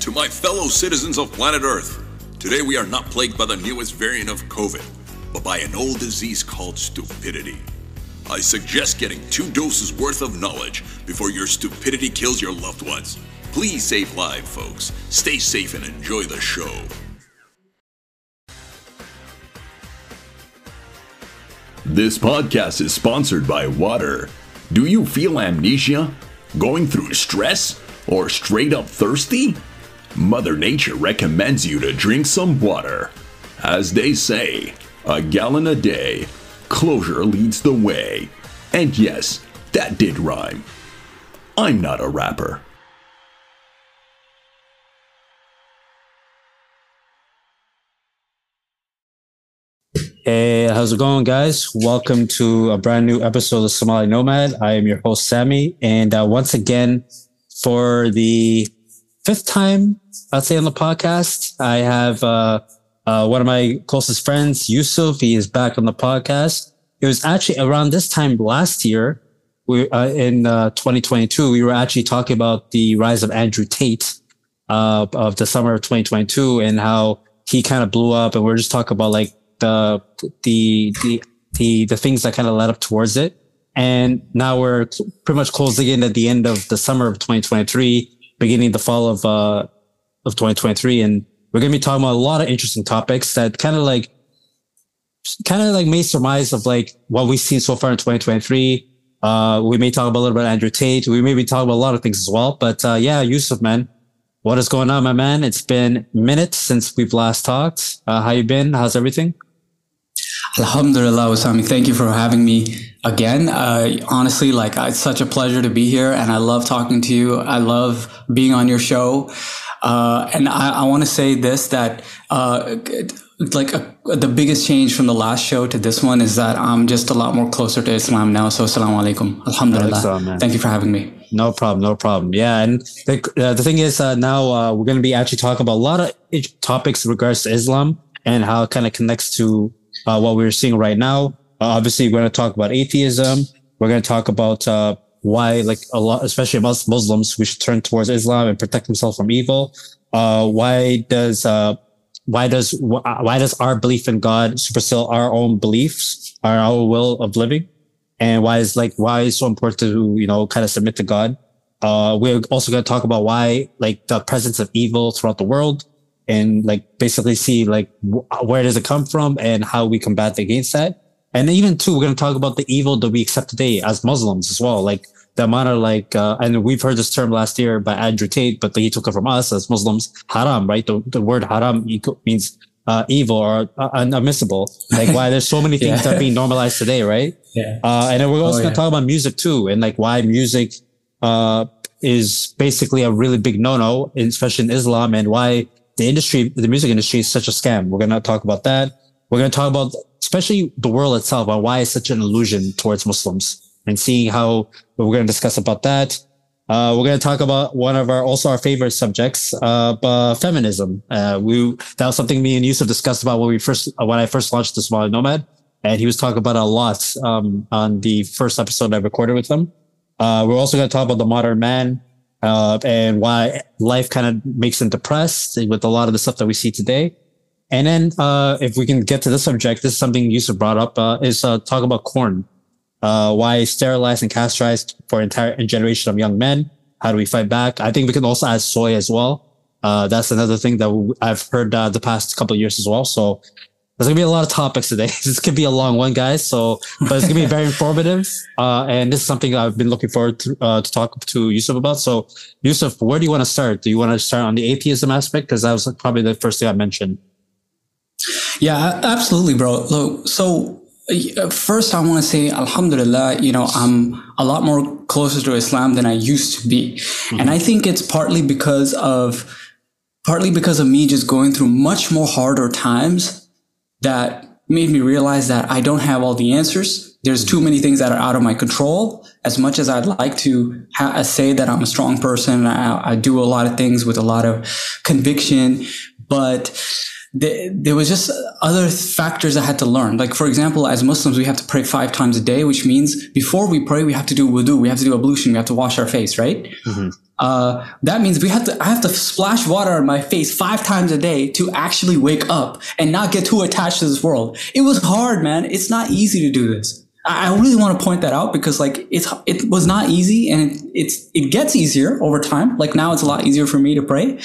to my fellow citizens of planet Earth. Today we are not plagued by the newest variant of COVID, but by an old disease called stupidity. I suggest getting 2 doses worth of knowledge before your stupidity kills your loved ones. Please save lives, folks. Stay safe and enjoy the show. This podcast is sponsored by water. Do you feel amnesia? Going through stress? Or straight up thirsty? Mother Nature recommends you to drink some water. As they say, a gallon a day. Closure leads the way. And yes, that did rhyme. I'm not a rapper. Hey, how's it going, guys? Welcome to a brand new episode of Somali Nomad. I am your host, Sammy. And once again, for the 5th time, I'd say, on the podcast, I have one of my closest friends, Yusuf. He is back on the podcast. It was actually around this time last year, in 2022, we were actually talking about the rise of Andrew Tate of the summer of 2022 and how he kind of blew up. And we're just talking about like the things that kind of led up towards it. And now we're pretty much closing in at the end of the summer of 2023, beginning the fall of 2023. And we're going to be talking about a lot of interesting topics that kind of like made surmise of like what we've seen so far in 2023. We may talk about a little bit of Andrew Tate. We may be talking about a lot of things as well. But yeah, Yusuf, man, what is going on, my man? It's been minutes since we've last talked. How you been? How's everything? Alhamdulillah, Usami. Thank you for having me again. Honestly, it's such a pleasure to be here, and I love talking to you. I love being on your show. And I want to say this, that the biggest change from the last show to this one is that I'm just a lot more closer to Islam now. So assalamu alaikum. Alhamdulillah. Thank you for having me. No problem. Yeah. And the thing is, now we're going to be actually talking about a lot of topics in regards to Islam and how it kind of connects to what we're seeing right now. Obviously, we're going to talk about atheism. We're going to talk about why, like a lot, especially amongst Muslims, we should turn towards Islam and protect themselves from evil. Why does our belief in God supersede our own beliefs, our will of living? And why is it so important to, kind of submit to God? We're also going to talk about why, the presence of evil throughout the world, and basically see where does it come from and how we combat against that. And even too, we're going to talk about the evil that we accept today as Muslims as well. Like the amount of and we've heard this term last year by Andrew Tate, but he took it from us as Muslims, haram, right? The word haram means evil or unadmissible. Like why there's so many things that are being normalized today, right? Yeah. And then we're also going to talk about music too, and why music is basically a really big no-no, especially in Islam, and why the music industry is such a scam. We're going to talk about that. We're going to talk about especially the world itself and why it's such an illusion towards Muslims, and seeing how we're going to discuss about that. We're going to talk about one of our favorite subjects, feminism. That was something me and Yusuf discussed about when I first launched the Somali Nomad, and he was talking about it a lot, on the first episode I recorded with him. We're also going to talk about the modern man, and why life kind of makes him depressed with a lot of the stuff that we see today. And then, if we can get to this subject, this is something Yusuf brought up, is talk about corn. Why sterilized and castrized for an entire generation of young men? How do we fight back? I think we can also add soy as well. That's another thing that I've heard the past couple of years as well. So there's going to be a lot of topics today. This could be a long one, guys. But it's going to be very informative. And this is something I've been looking forward to talk to Yusuf about. So Yusuf, where do you want to start? Do you want to start on the atheism aspect? Because that was probably the first thing I mentioned. Yeah, absolutely, bro. So first I want to say, alhamdulillah, I'm a lot more closer to Islam than I used to be. Mm-hmm. And I think it's partly because of me just going through much more harder times that made me realize that I don't have all the answers. There's too many things that are out of my control. As much as I'd like to say that I'm a strong person, I do a lot of things with a lot of conviction, but there was just other factors I had to learn. Like, for example, as Muslims, we have to pray 5 times a day, which means before we pray, we have to do wudu, we have to do ablution, we have to wash our face, right? That means I have to splash water on my face 5 times a day to actually wake up and not get too attached to this world. It was hard, man. It's not easy to do this. I really want to point that out because like it was not easy, and it gets easier over time. Like now it's a lot easier for me to pray.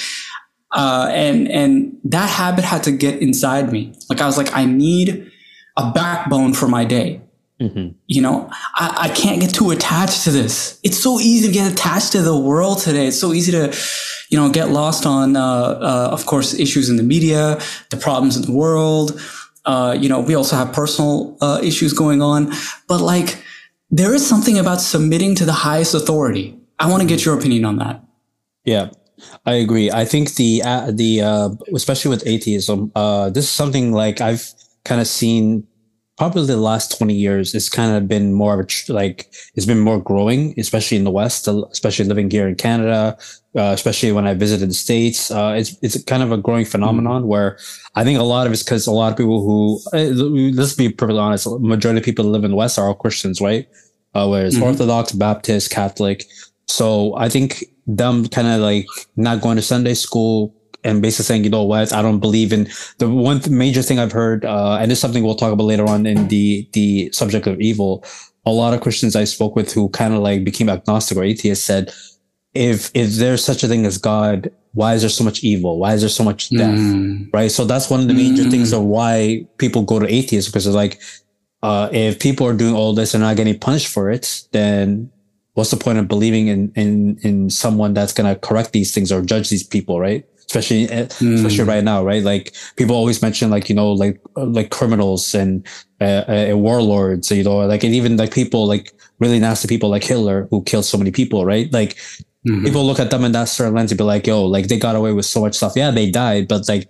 And that habit had to get inside me. Like I was like, I need a backbone for my day. You know, I can't get too attached to this. It's so easy to get attached to the world today. It's so easy to, you know, get lost on, of course, issues in the media, the problems in the world. You know, we also have personal issues going on, but like there is something about submitting to the highest authority. I want to get your opinion on that. Yeah, I agree. I think the especially with atheism, this is something like I've kind of seen probably the last 20 years. It's kind of been more of it's been more growing, especially in the West, especially living here in Canada, especially when I visited the States. It's kind of a growing phenomenon where I think a lot of it's because a lot of people who, let's be perfectly honest, majority of people who live in the West are all Christians, right? Whereas Orthodox, Baptist, Catholic. So I think them kind of like not going to Sunday school and basically saying, you know what, I don't believe in the one major thing I've heard, and it's something we'll talk about later on in the subject of evil. A lot of Christians I spoke with who kind of like became agnostic or atheists said, if there's such a thing as God, why is there so much evil? Why is there so much death? Right. So that's one of the major things of why people go to atheists, because they're like, if people are doing all this and not getting punished for it, then what's the point of believing in someone that's going to correct these things or judge these people? Right. Especially right now, right? Like people always mention, like, you know, like criminals and warlords, you know, like, and even like people, like really nasty people like Hitler who killed so many people, right? Like people look at them in that certain lens and be like, yo, like they got away with so much stuff. Yeah, they died, but like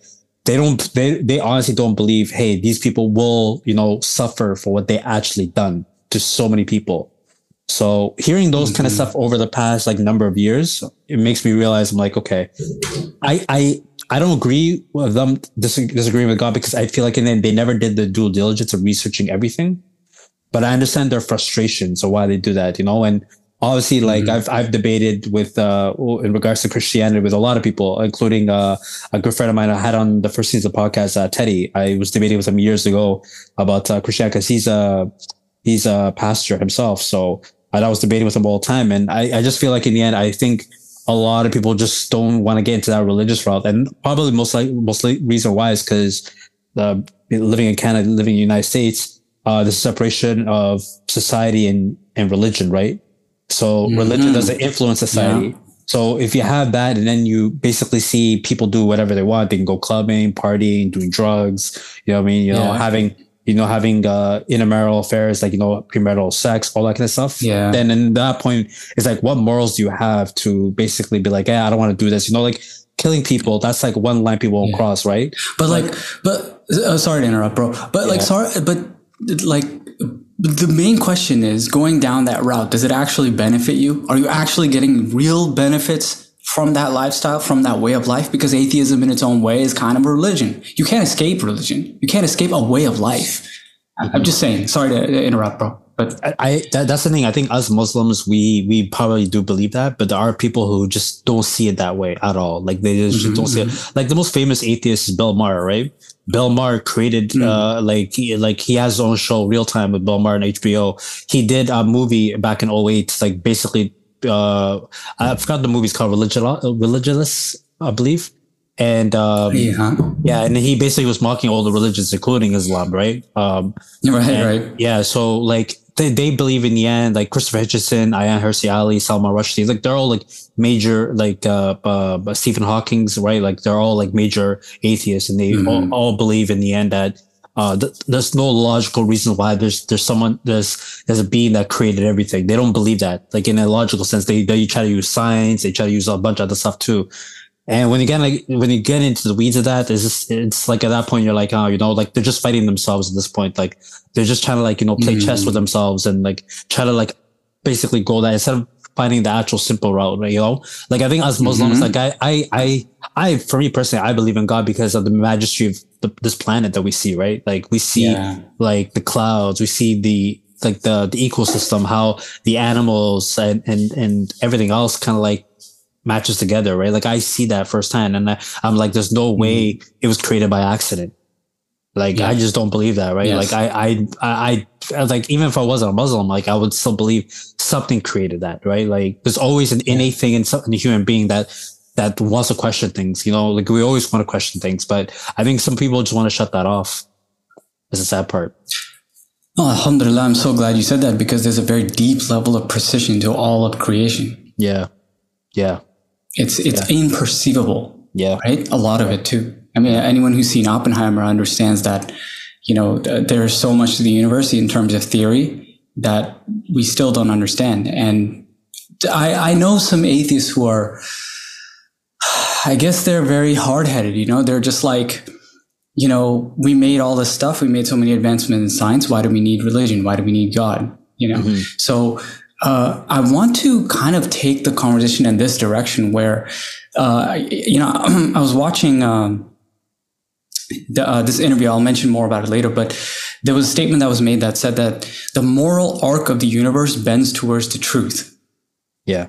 they honestly don't believe, hey, these people will, you know, suffer for what they actually done to so many people. So hearing those kind of stuff over the past like number of years, it makes me realize I'm like, okay, I don't agree with them disagreeing with God, because I feel like in the end, they never did the due diligence of researching everything. But I understand their frustrations or why they do that, you know. And obviously, like I've debated with in regards to Christianity with a lot of people, including a good friend of mine I had on the first season of the podcast, Teddy. I was debating with him years ago about Christianity, because he's a pastor himself. So I was debating with him all the time. And I just feel like in the end, I think a lot of people just don't want to get into that religious route. And probably mostly reason why is because living in Canada, living in the United States, the separation of society and religion, right? So religion doesn't influence society. Yeah. So if you have that, and then you basically see people do whatever they want, they can go clubbing, partying, doing drugs, you know what I mean? Having intermarital affairs, like, you know, premarital sex, all that kind of stuff. Yeah. Then in that point, it's like, what morals do you have to basically be like, I don't want to do this, you know, like killing people. That's like one line people won't cross, right? But sorry to interrupt, bro. But the main question is, going down that route, does it actually benefit you? Are you actually getting real benefits from that lifestyle, from that way of life? Because atheism in its own way is kind of a religion. You can't escape religion. You can't escape a way of life. I'm just saying, sorry to interrupt, bro. But that's the thing. I think us Muslims, we probably do believe that, but there are people who just don't see it that way at all. Like they just don't see it. Like the most famous atheist is Bill Maher, right? Bill Maher created, he has his own show, Real Time, with Bill Maher on HBO. He did a movie back in 2008, like basically, I forgot the movie's called Religulous, I believe. And, and he basically was mocking all the religions, including Islam, right? Right. Yeah. So like they believe in the end, like Christopher Hitchens, Ayaan Hirsi Ali, Salman Rushdie, like they're all like major, like, Stephen Hawking's, right? Like they're all like major atheists, and they all believe in the end that, there's no logical reason why there's a being that created everything. They don't believe that, like in a logical sense. They try to use science, they try to use a bunch of other stuff too. And when you get into the weeds of that, it's like at that point you're like, oh, you know, like they're just fighting themselves at this point. Like they're just trying to, like, you know, play chess with themselves and like try to like basically go that instead of finding the actual simple route, right? You know, like I think as Muslims, like I for me personally, I believe in God because of the majesty of this planet that we see, right? Like we see like the clouds, we see the ecosystem, how the animals and everything else kind of like matches together, right? Like I see that firsthand, and I'm like, there's no way it was created by accident. Like I just don't believe that, right? Yes. Like I like, even if I wasn't a Muslim, like I would still believe something created that, right? Like there's always an innate thing in a human being that wants to question things, you know, like we always want to question things, but I think some people just want to shut that off. That's the sad part. Oh, alhamdulillah, I'm so glad you said that, because there's a very deep level of precision to all of creation. Yeah. Yeah. It's imperceivable. Yeah. Right? A lot of it too. I mean, anyone who's seen Oppenheimer understands that, you know, there's so much to the universe in terms of theory that we still don't understand. And I know some atheists who are, I guess they're very hard-headed, you know, they're just like, you know, we made all this stuff. We made so many advancements in science. Why do we need religion? Why do we need God? You know? Mm-hmm. So I want to kind of take the conversation in this direction where, you know, I was watching this interview. I'll mention more about it later, but there was a statement that was made that said that the moral arc of the universe bends towards the truth. Yeah.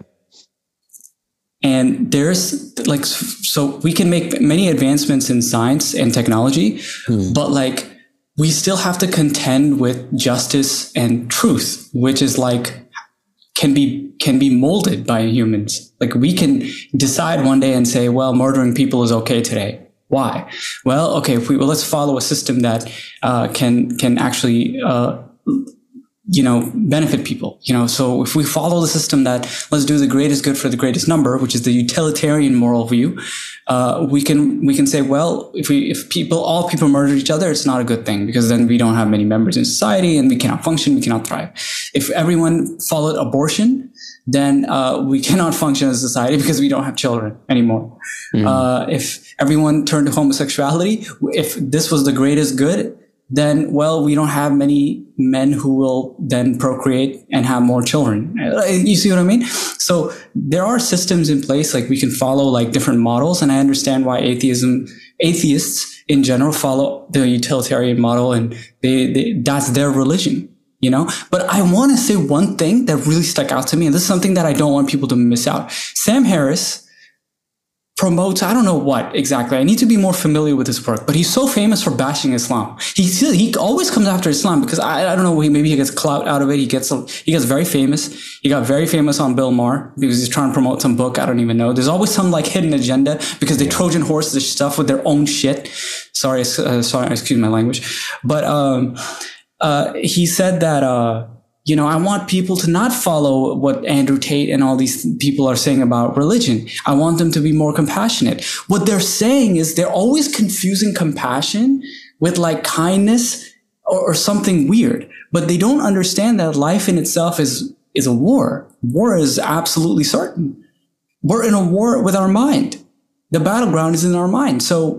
And there's like, so we can make many advancements in science and technology, but like we still have to contend with justice and truth, which is like, can be molded by humans. Like we can decide one day and say, well, murdering people is okay today. Why? Well, okay, let's follow a system that can actually you know, benefit people, you know. So if we follow the system that let's do the greatest good for the greatest number, which is the utilitarian moral view, we can say, well, if all people murder each other, it's not a good thing, because then we don't have many members in society and we cannot function, we cannot thrive. If everyone followed abortion, then we cannot function as a society because we don't have children anymore. Mm-hmm. If everyone turned to homosexuality, if this was the greatest good, then, well, we don't have many men who will then procreate and have more children. You see what I mean? So there are systems in place, like we can follow like different models. And I understand why atheists in general follow the utilitarian model, and that's their religion, you know? But I want to say one thing that really stuck out to me, and this is something that I don't want people to miss out. Sam Harris promotes, I don't know what exactly. I need to be more familiar with his work, but he's so famous for bashing Islam. He always comes after Islam because I don't know, maybe he gets clout out of it. He gets very famous. He got very famous on Bill Maher because he's trying to promote some book. I don't even know. There's always some like hidden agenda because they Trojan horse this stuff with their own shit. Sorry, excuse my language. But he said that you know, I want people to not follow what Andrew Tate and all these people are saying about religion. I want them to be more compassionate. What they're saying is they're always confusing compassion with like kindness or something weird, but they don't understand that life in itself is a war. War is absolutely certain. We're in a war with our mind. The battleground is in our mind. So,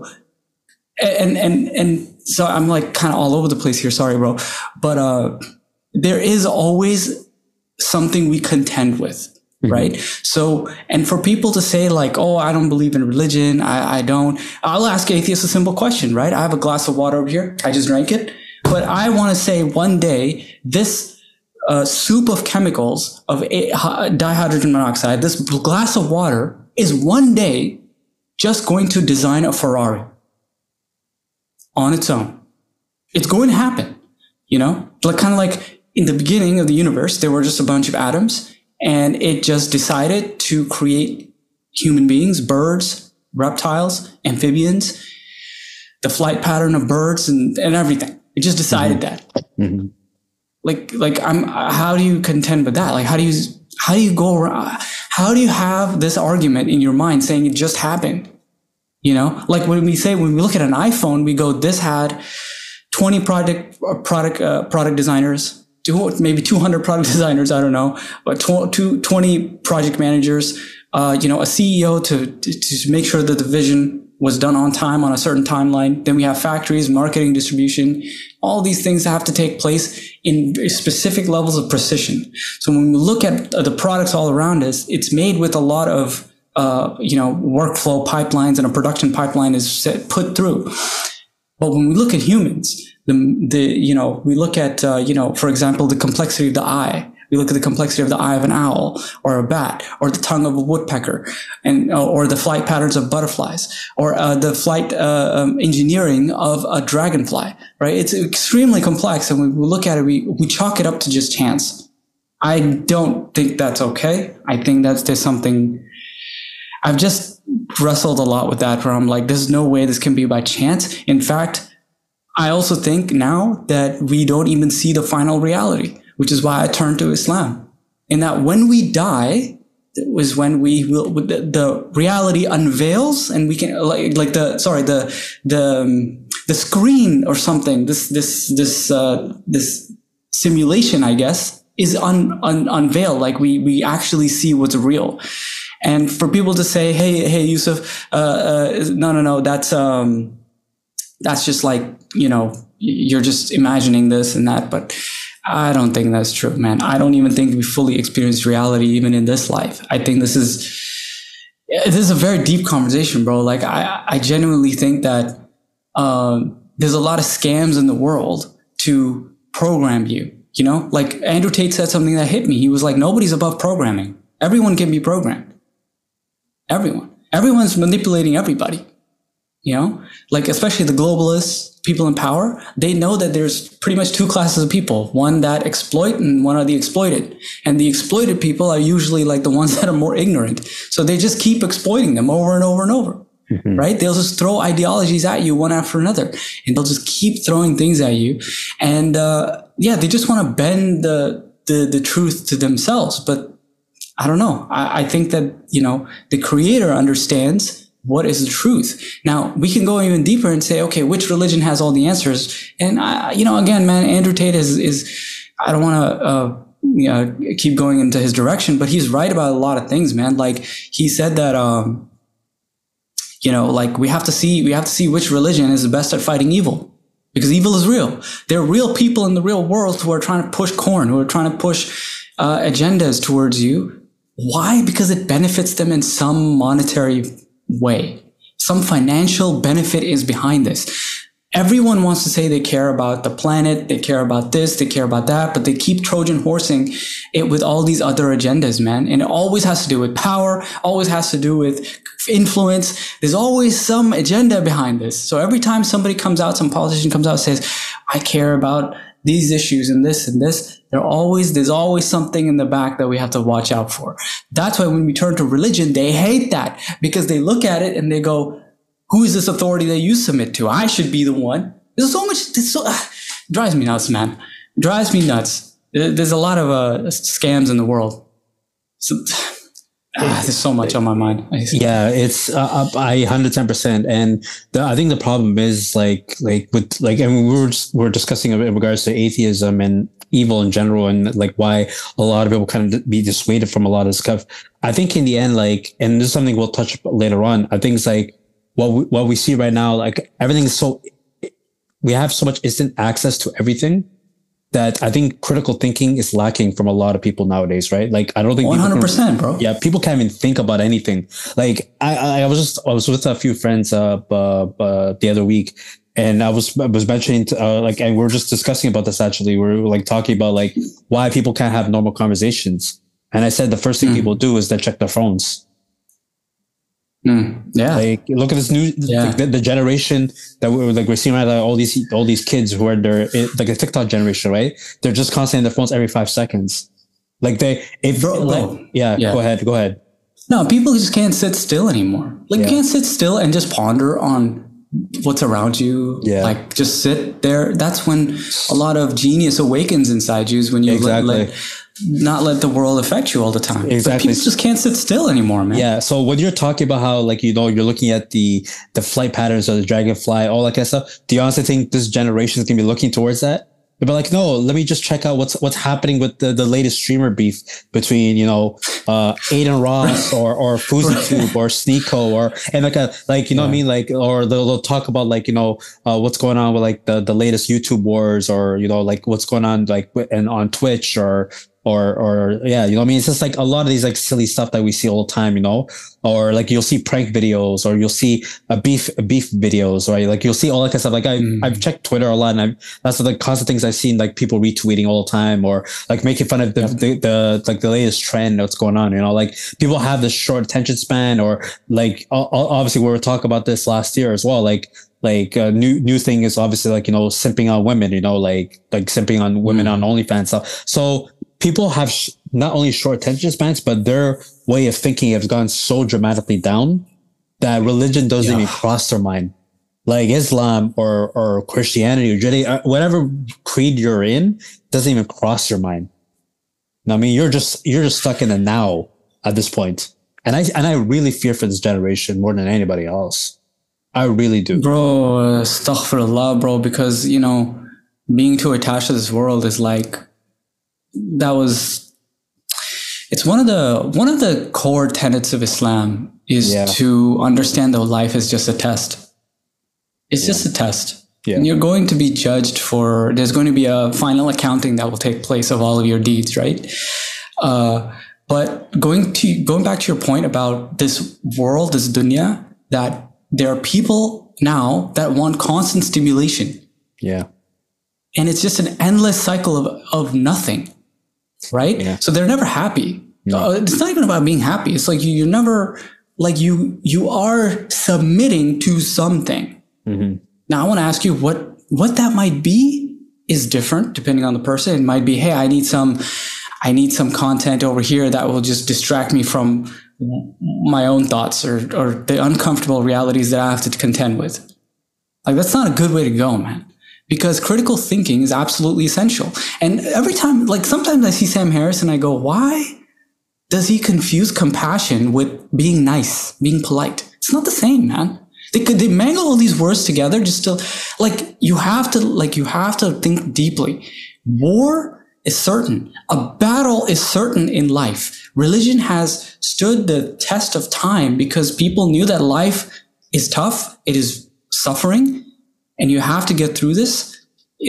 and so I'm like kind of all over the place here. Sorry, bro. But, there is always something we contend with, right? Mm-hmm. So, and for people to say like, oh, I don't believe in religion. I'll ask atheists a simple question, right? I have a glass of water over here. I just drank it. But I want to say one day, this soup of chemicals of dihydrogen monoxide, this glass of water is one day just going to design a Ferrari on its own. It's going to happen, you know, like kind of like, in the beginning of the universe, there were just a bunch of atoms, and it just decided to create human beings, birds, reptiles, amphibians, the flight pattern of birds and everything. It just decided that. Mm-hmm. How do you contend with that? Like, how do you go around? How do you have this argument in your mind saying it just happened? You know, like when we look at an iPhone, we go, this had 20 product designers, maybe 200 product designers, I don't know, but 20 project managers, you know, a CEO to make sure that the vision was done on time on a certain timeline. Then we have factories, marketing, distribution, all these things that have to take place in specific levels of precision. So when we look at the products all around us, it's made with a lot of workflow pipelines and a production pipeline is put through. But when we look at humans, we look at, for example, the complexity of the eye. We look at the complexity of the eye of an owl or a bat or the tongue of a woodpecker or the flight patterns of butterflies or the flight engineering of a dragonfly, right? It's extremely complex. And when we look at it, we chalk it up to just chance. I don't think that's okay. I think there's something I've just wrestled a lot with that where I'm like, there's no way this can be by chance. In fact, I also think now that we don't even see the final reality, which is why I turned to Islam. In that when we die is when the reality unveils and we can the screen or something, this simulation, I guess, is unveiled. Like we actually see what's real. And for people to say, hey, Yusuf, no, that's just like, you're just imagining this and that. But I don't think that's true, man. I don't even think we fully experience reality even in this life. I think this is a very deep conversation, bro. Like I genuinely think that there's a lot of scams in the world to program you. Like Andrew Tate said something that hit me. He was like, nobody's above programming. Everyone can be programmed. Everyone's manipulating everybody. Like especially the globalists, people in power, they know that there's pretty much two classes of people, one that exploit and one are the exploited. And the exploited people are usually like the ones that are more ignorant. So they just keep exploiting them over and over and over, right? They'll just throw ideologies at you one after another and they'll just keep throwing things at you. And, they just want to bend the truth to themselves. But I don't know. I think that, the creator understands what is the truth. Now, we can go even deeper and say, okay, which religion has all the answers? And, again, man, Andrew Tate is I don't want to keep going into his direction, but he's right about a lot of things, man. Like he said that, like we have to see which religion is the best at fighting evil. Because evil is real. There are real people in the real world who are trying to push corn, who are trying to push agendas towards you. Why? Because it benefits them in some monetary way. Some financial benefit is behind this. Everyone wants to say they care about the planet, they care about this, they care about that, but they keep Trojan horsing it with all these other agendas, man. And it always has to do with power, always has to do with influence. There's always some agenda behind this. So every time somebody comes out, some politician comes out and says, I care about these issues and this, there's always something in the back that we have to watch out for. That's why when we turn to religion, they hate that because they look at it and they go, who is this authority that you submit to? I should be the one. There's so much, drives me nuts, man. Drives me nuts. There's a lot of scams in the world. So, there's so much on my mind. Yeah, it's I 110%. And I think the problem is like with and we were discussing in regards to atheism and evil in general, and like why a lot of people kind of be dissuaded from a lot of stuff. I think in the end, like, and this is something we'll touch later on. I think it's like what we see right now, like everything is we have so much instant access to everything that I think critical thinking is lacking from a lot of people nowadays, right? Like, I don't think 100%, bro. Yeah. People can't even think about anything. Like I was with a few friends, the other week, and I was mentioning, and we were just discussing about this actually. We were like talking about like why people can't have normal conversations. And I said, the first thing people do is they check their phones. Yeah. Like, look at this new, the generation that we're seeing right now, all these kids who are like a TikTok generation, right? They're just constantly on their phones every 5 seconds. Like go ahead. No, people just can't sit still anymore. Like you can't sit still and just ponder on what's around you. Yeah. Like just sit there. That's when a lot of genius awakens inside you, is when you not let the world affect you all the time. Exactly. But people just can't sit still anymore, man. Yeah. So when you're talking about how, like, you're looking at the flight patterns of the dragonfly, all that kind of stuff, do you honestly think this generation is going to be looking towards that? They'll be like, no, let me just check out what's happening with the latest streamer beef between, Aiden Ross or FuziTube or Sneeko or what I mean? Like, or they'll talk about what's going on with like the latest YouTube wars, or, like what's going on like on Twitch or or yeah, you know what I mean? It's just like a lot of these like silly stuff that we see all the time, you know, or like you'll see prank videos, or you'll see beef videos, right? Like you'll see all that kind of stuff. Like I've checked Twitter a lot, and that's the constant things I've seen, like people retweeting all the time, or like making fun of the like the latest trend that's going on, you know, like people have this short attention span, or like obviously we were talking about this last year as well, like new thing is obviously like, you know, simping on women, you know, like simping on women on OnlyFans stuff. So people have not only short attention spans, but their way of thinking has gone so dramatically down that religion doesn't even cross their mind. Like Islam or Christianity or Judaism, whatever creed you're in, doesn't even cross your mind. I mean, you're just stuck in the now at this point. And I really fear for this generation more than anybody else. I really do. Bro, astaghfirullah, bro, because, you know, being too attached to this world is like, it's one of the core tenets of Islam is to understand that life is just a test. It's just a test. Yeah. And you're going to be judged there's going to be a final accounting that will take place of all of your deeds, right? But going back to your point about this world, this dunya, that there are people now that want constant stimulation. Yeah. And it's just an endless cycle of nothing. Right? Yeah. So they're never happy. No. It's not even about being happy. It's like you're never, like you are submitting to something. Mm-hmm. Now I want to ask you what that might be is different depending on the person. It might be, hey, I need some content over here that will just distract me from my own thoughts or the uncomfortable realities that I have to contend with. Like, that's not a good way to go, man. Because critical thinking is absolutely essential. And every time, like sometimes I see Sam Harris and I go, why does he confuse compassion with being nice, being polite? It's not the same, man. They mangle all these words together just to, you have to think deeply. War is certain. A battle is certain in life. Religion has stood the test of time because people knew that life is tough. It is suffering. And you have to get through this.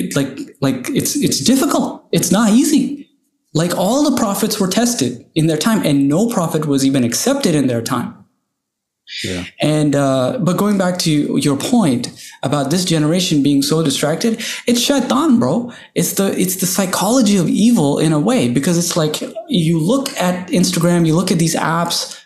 It's difficult. It's not easy. Like, all the prophets were tested in their time, and no prophet was even accepted in their time. Yeah. And but going back to your point about this generation being so distracted, it's shaitan, bro. It's the psychology of evil in a way, because it's like you look at Instagram, you look at these apps,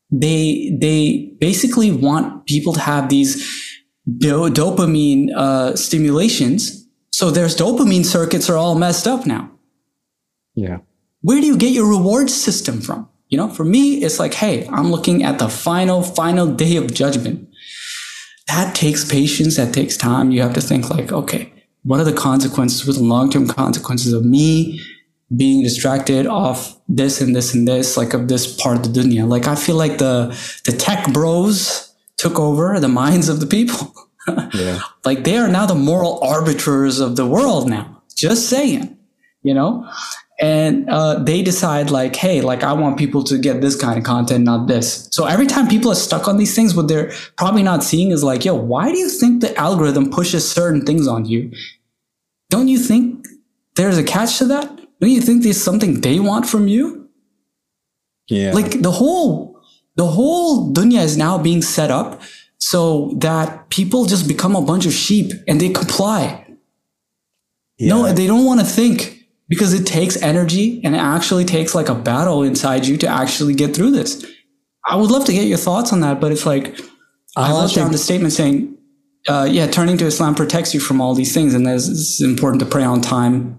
they basically want people to have these dopamine stimulations. So there's dopamine circuits are all messed up now. Yeah. Where do you get your reward system from? You know, for me, it's like, hey, I'm looking at the final day of judgment. That takes patience. That takes time. You have to think like, okay, what are the consequences, what are the long-term consequences of me being distracted off this and this and this, like of this part of the dunya? Like, I feel like the tech bros took over the minds of the people. Yeah. Like, they are now the moral arbiters of the world now. Just saying, you know? And they decide like, hey, like, I want people to get this kind of content, not this. So every time people are stuck on these things, what they're probably not seeing is like, yo, why do you think the algorithm pushes certain things on you? Don't you think there's a catch to that? Don't you think there's something they want from you? Yeah. Like, the whole dunya is now being set up so that people just become a bunch of sheep and they comply. Yeah. No, they don't want to think, because it takes energy, and it actually takes like a battle inside you to actually get through this. I would love to get your thoughts on that, but it's like, I wrote down the statement saying, turning to Islam protects you from all these things, and it's important to pray on time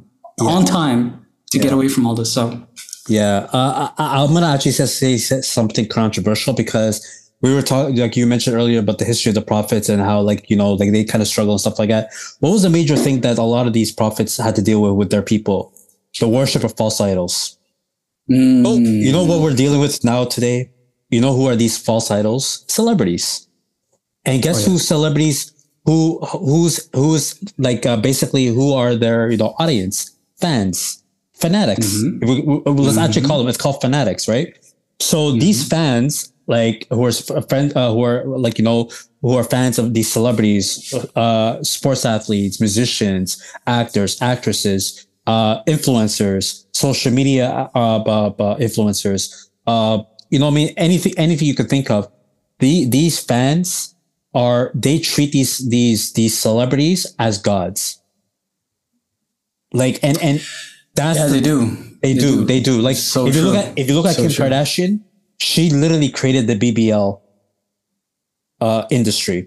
to get away from all this. So, yeah, I'm going to actually say something controversial, because we were talking, like you mentioned earlier, about the history of the prophets and how, like, you know, like they kind of struggle and stuff like that. What was the major thing that a lot of these prophets had to deal with their people? The worship of false idols. Oh, you know what we're dealing with now today? You know who are these false idols? Celebrities. And guess who celebrities, who's like, basically who are their, you know, audience? Fans. Fanatics. Mm-hmm. Let's actually call them, it's called fanatics, right? So these fans, like, who are like, you know, who are fans of these celebrities, sports athletes, musicians, actors, actresses, influencers, social media influencers, you know what I mean? Anything you could think of. These fans they treat these celebrities as gods. Like, and that's they do. They do. Like, so if you true. if you look at So Kim true. Kardashian, she literally created the BBL industry.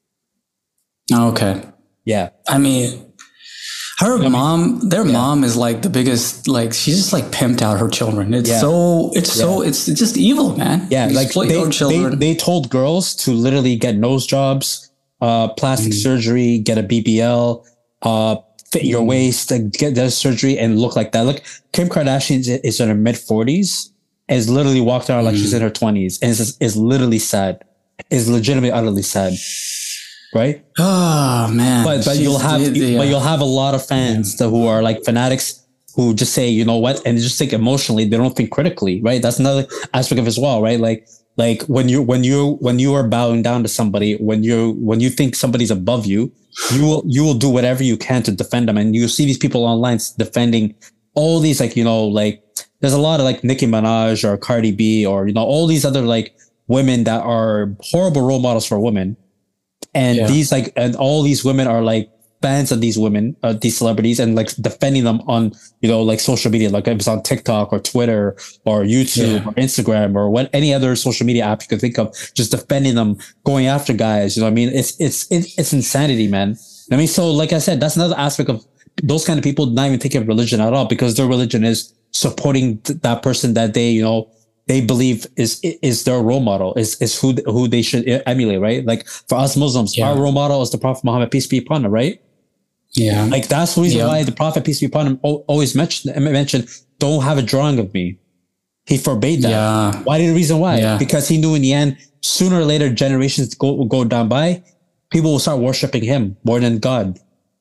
Okay. Yeah. I mean, their mom is like the biggest, like, she's just like pimped out her children. It's it's just evil, man. Yeah. You Like, exploit your children. they told girls to literally get nose jobs, plastic surgery, get a BBL, fit your waist, get that surgery and look like that. Look, Kim Kardashian is in her mid 40s, is literally walked around like she's in her 20s, and is literally sad. Is legitimately utterly sad. Right? Oh man. But you'll have a lot of fans who are like fanatics who just say, you know what, and they just think emotionally, they don't think critically, right? That's another aspect of it as well, right? Like when you are bowing down to somebody, when you think somebody's above you, you will do whatever you can to defend them. And you see these people online defending all these, like, you know, like there's a lot of like Nicki Minaj or Cardi B or, you know, all these other like women that are horrible role models for women. And these like, and all these women are like fans of these women, these celebrities, and like defending them on, you know, like social media, like if it's on TikTok or Twitter or YouTube or Instagram or any other social media app you could think of, just defending them, going after guys. You know what I mean? It's insanity, man. I mean, so like I said, that's another aspect of those kind of people not even thinking of religion at all, because their religion is supporting that person that they, you know, they believe is their role model, is who they should emulate, right? Like for us Muslims, our role model is the Prophet Muhammad, peace be upon him, right? Yeah. Like that's the reason why the Prophet, peace be upon him, always mentioned, don't have a drawing of me. He forbade that. Yeah. Why? The reason why? Yeah. Because he knew in the end, sooner or later, generations will go down by, people will start worshiping him more than God.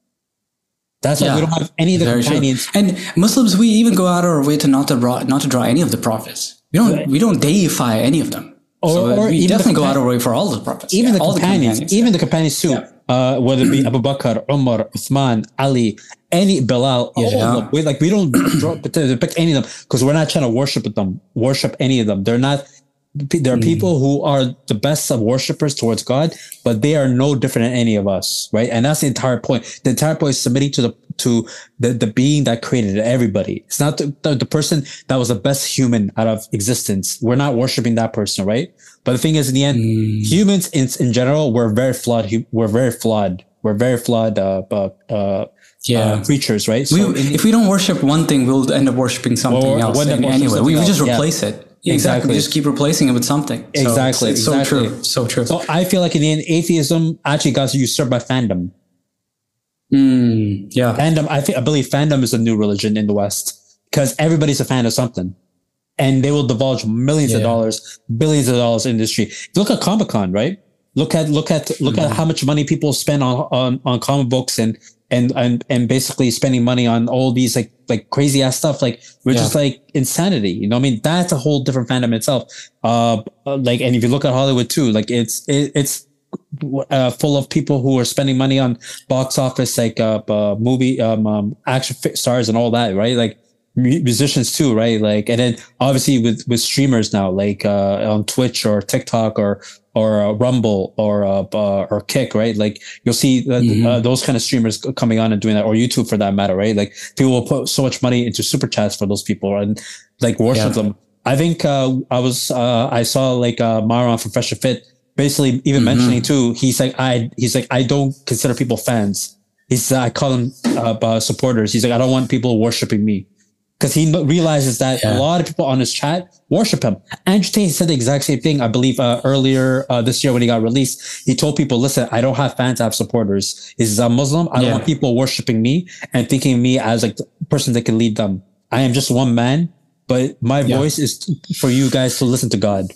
That's why we don't have any of the companions. True. And Muslims, we even go out of our way to not to draw any of the prophets. We don't deify any of them. Or we definitely go out of our way for all the prophets. Even the companions. Even the companions too. Whether it be Abu Bakr, Umar, Uthman, Ali, any Bilal, all of them. We don't pick any of them because we're not trying to worship any of them. There are people who are the best of worshipers towards God, but they are no different than any of us, right? And that's the entire point. The entire point is submitting to the being that created everybody. It's not the person that was the best human out of existence. We're not worshiping that person, right? But the thing is, in the end, humans in general, we're very flawed. We're very flawed creatures, right? So if we don't worship one thing, we'll end up worshiping something else. Anyway, we just replace it. Exactly. We just keep replacing it with something. Exactly. It's so true. So true. So I feel like in the end, atheism actually got usurped by fandom. Yeah. Fandom. I believe fandom is a new religion in the West because everybody's a fan of something, and they will divulge millions of dollars, billions of dollars in the industry. Look at Comic-Con, right? Look at how much money people spend on comic books and basically spending money on all these like crazy ass stuff, like which is like insanity. You know what I mean? That's a whole different fandom itself. Like, and if you look at Hollywood too, like it's full of people who are spending money on box office, like movie action stars and all that, right? Like musicians too, right? Like, and then obviously with streamers now, like on Twitch or TikTok or Rumble or Kick, right? Like you'll see those kind of streamers coming on and doing that, or YouTube for that matter, right? Like people will put so much money into super chats for those people and like worship them. I think I saw like Marwan from Fresh and Fit basically even mentioning too. He's like I don't consider people fans. I call them supporters. He's like, I don't want people worshiping me. Because he realizes that a lot of people on his chat worship him. Andrew Tate said the exact same thing, I believe, earlier this year when he got released. He told people, listen, I don't have fans, I have supporters. He says, I'm Muslim. I don't want people worshiping me and thinking of me as like the person that can lead them. I am just one man, but my voice is for you guys to listen to God.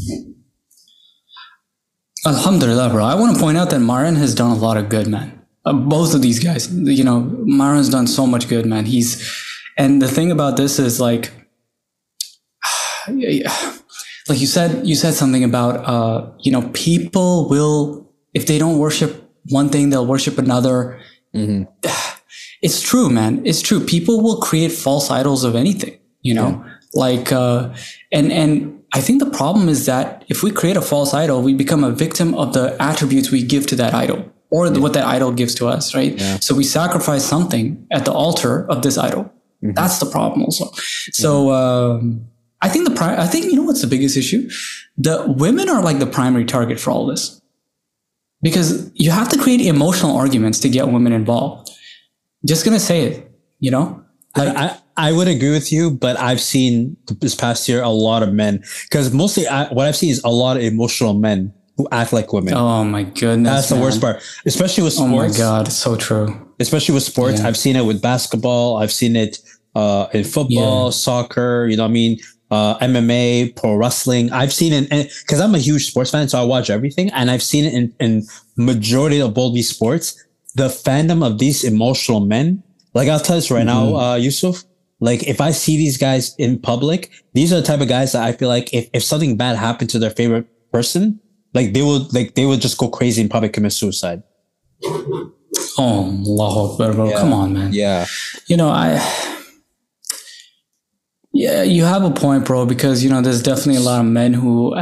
Alhamdulillah, bro. I want to point out that Marwan has done a lot of good, man. Both of these guys, you know, Marwan's done so much good, man. And the thing about this is like you said something about, you know, people will, if they don't worship one thing, they'll worship another. It's true, man. It's true. People will create false idols of anything, you know, like, and I think the problem is that if we create a false idol, we become a victim of the attributes we give to that idol or what that idol gives to us, right? Yeah. So we sacrifice something at the altar of this idol. That's the problem also. So, I think you know what's the biggest issue? The women are like the primary target for all this, because you have to create emotional arguments to get women involved. Just gonna say it, you know? Like, I would agree with you, but I've seen this past year a lot of men, because mostly what I've seen is a lot of emotional men who act like women. Oh my goodness. That's the worst part, especially with sports. Oh my God, it's so true. Especially with sports. Yeah. I've seen it with basketball. I've seen it in football, soccer, you know what I mean? MMA, pro wrestling. I've seen it because I'm a huge sports fan, so I watch everything. And I've seen it in majority of both these sports. The fandom of these emotional men, like I'll tell you this right now, Yusuf, like if I see these guys in public, these are the type of guys that I feel like if something bad happened to their favorite person, like they would just go crazy and probably commit suicide. Oh, Allahu Akbar, bro. Come on, man. Yeah. You know, yeah, you have a point, bro, because, you know, there's definitely a lot of men who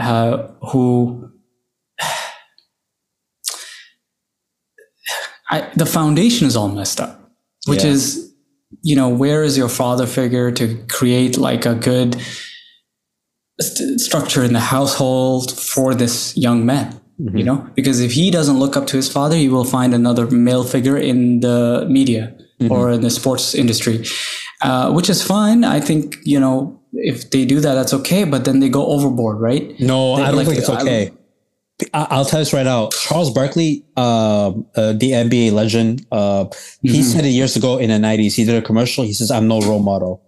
the foundation is all messed up, which is, you know, where is your father figure to create like a good structure in the household for this young man, you know, because if he doesn't look up to his father, he will find another male figure in the media or in the sports industry, which is fine. I think, you know, if they do that, that's okay, but then they go overboard, right? No, I don't think it's okay. I'll tell you this right now. Charles Barkley, the NBA legend, he said it years ago in the 90s. He did a commercial. He says, "I'm no role model."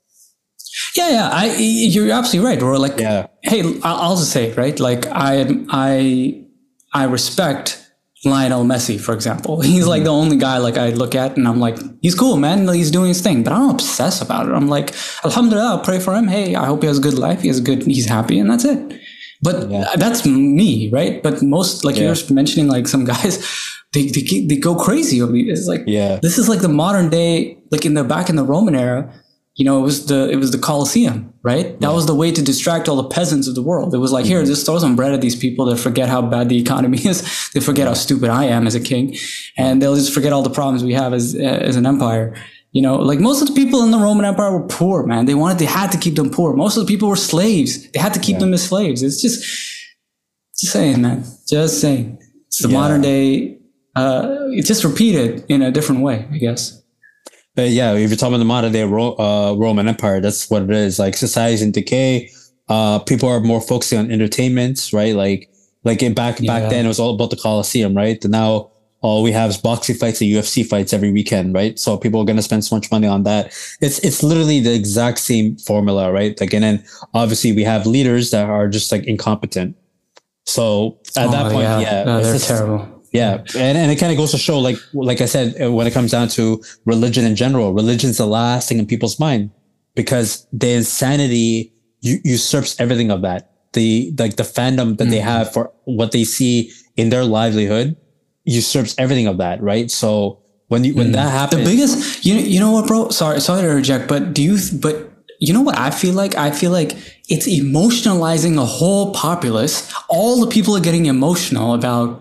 Yeah. You're absolutely right. Or like, hey, I'll just say it, right? Like I respect Lionel Messi, for example. He's like the only guy like I look at and I'm like, he's cool, man. He's doing his thing, but I don't obsess about it. I'm like, alhamdulillah, I'll pray for him. Hey, I hope he has a good life. He's happy, and that's it. But that's me, right? But most, like you were mentioning, like some guys, they go crazy. It's like, this is like the modern day, like back in the Roman era, you know, it was the Colosseum, right? That was the way to distract all the peasants of the world. It was like, here, just throw some bread at these people. They'll forget how bad the economy is. They forget how stupid I am as a king, and they'll just forget all the problems we have as an empire. You know, like most of the people in the Roman Empire were poor, man. They had to keep them poor. Most of the people were slaves. They had to keep them as slaves. It's just saying, man. Just saying. It's the modern day. It's just repeated in a different way, I guess. But yeah, if you're talking about the modern day Roman Empire, that's what it is. Like society's in decay. People are more focusing on entertainment, right? Like back then, it was all about the Colosseum, right? And now all we have is boxing fights and UFC fights every weekend, right? So people are going to spend so much money on that. It's literally the exact same formula, right? Like, and then obviously we have leaders that are just like incompetent. So at that point, they're terrible. Yeah. And it kind of goes to show, like I said, when it comes down to religion in general, religion's the last thing in people's mind, because the insanity usurps everything of that. The fandom that they have for what they see in their livelihood usurps everything of that, right? So when that happens, the biggest, you know what, bro? Sorry to interject, but you know what I feel like? I feel like it's emotionalizing a whole populace. All the people are getting emotional about.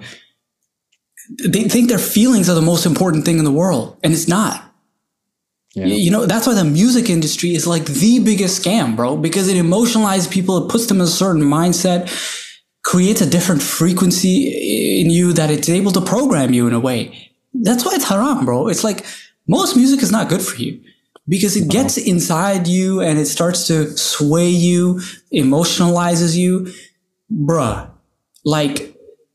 They think their feelings are the most important thing in the world, and it's not. Yeah. You know, that's why the music industry is like the biggest scam, bro, because it emotionalizes people. It puts them in a certain mindset, creates a different frequency in you that it's able to program you in a way. That's why it's haram, bro. It's like most music is not good for you because it gets inside you and it starts to sway you, emotionalizes you. Bruh, like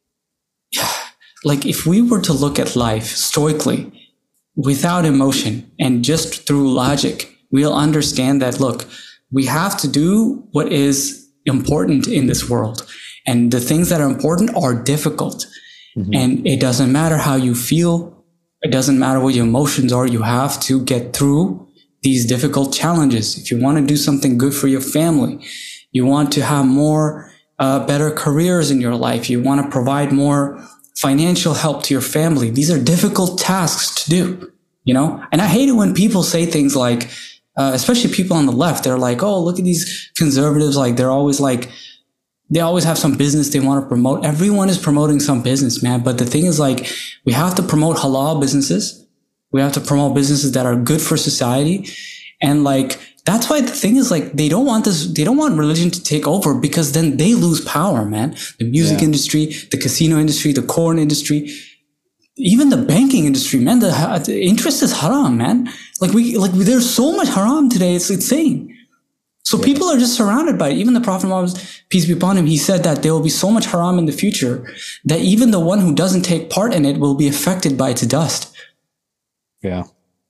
if we were to look at life stoically without emotion and just through logic, we'll understand that, look, we have to do what is important in this world. And the things that are important are difficult. And it doesn't matter how you feel. It doesn't matter what your emotions are. You have to get through these difficult challenges. If you want to do something good for your family, you want to have more, better careers in your life. You want to provide more financial help to your family. These are difficult tasks to do. you know? And I hate it when people say things like, especially people on the left, they're like, oh, look at these conservatives. Like, they're always like, they always have some business they want to promote. Everyone is promoting some business, man. But the thing is, like, we have to promote halal businesses. We have to promote businesses that are good for society. And like, that's why the thing is, like, they don't want religion to take over, because then they lose power, man. The music industry, the casino industry, the corn industry, even the banking industry, man. The interest is haram, man. There's so much haram today. It's insane. So people are just surrounded by it. Even the Prophet Muhammad, peace be upon him, he said that there will be so much haram in the future that even the one who doesn't take part in it will be affected by its dust. Yeah.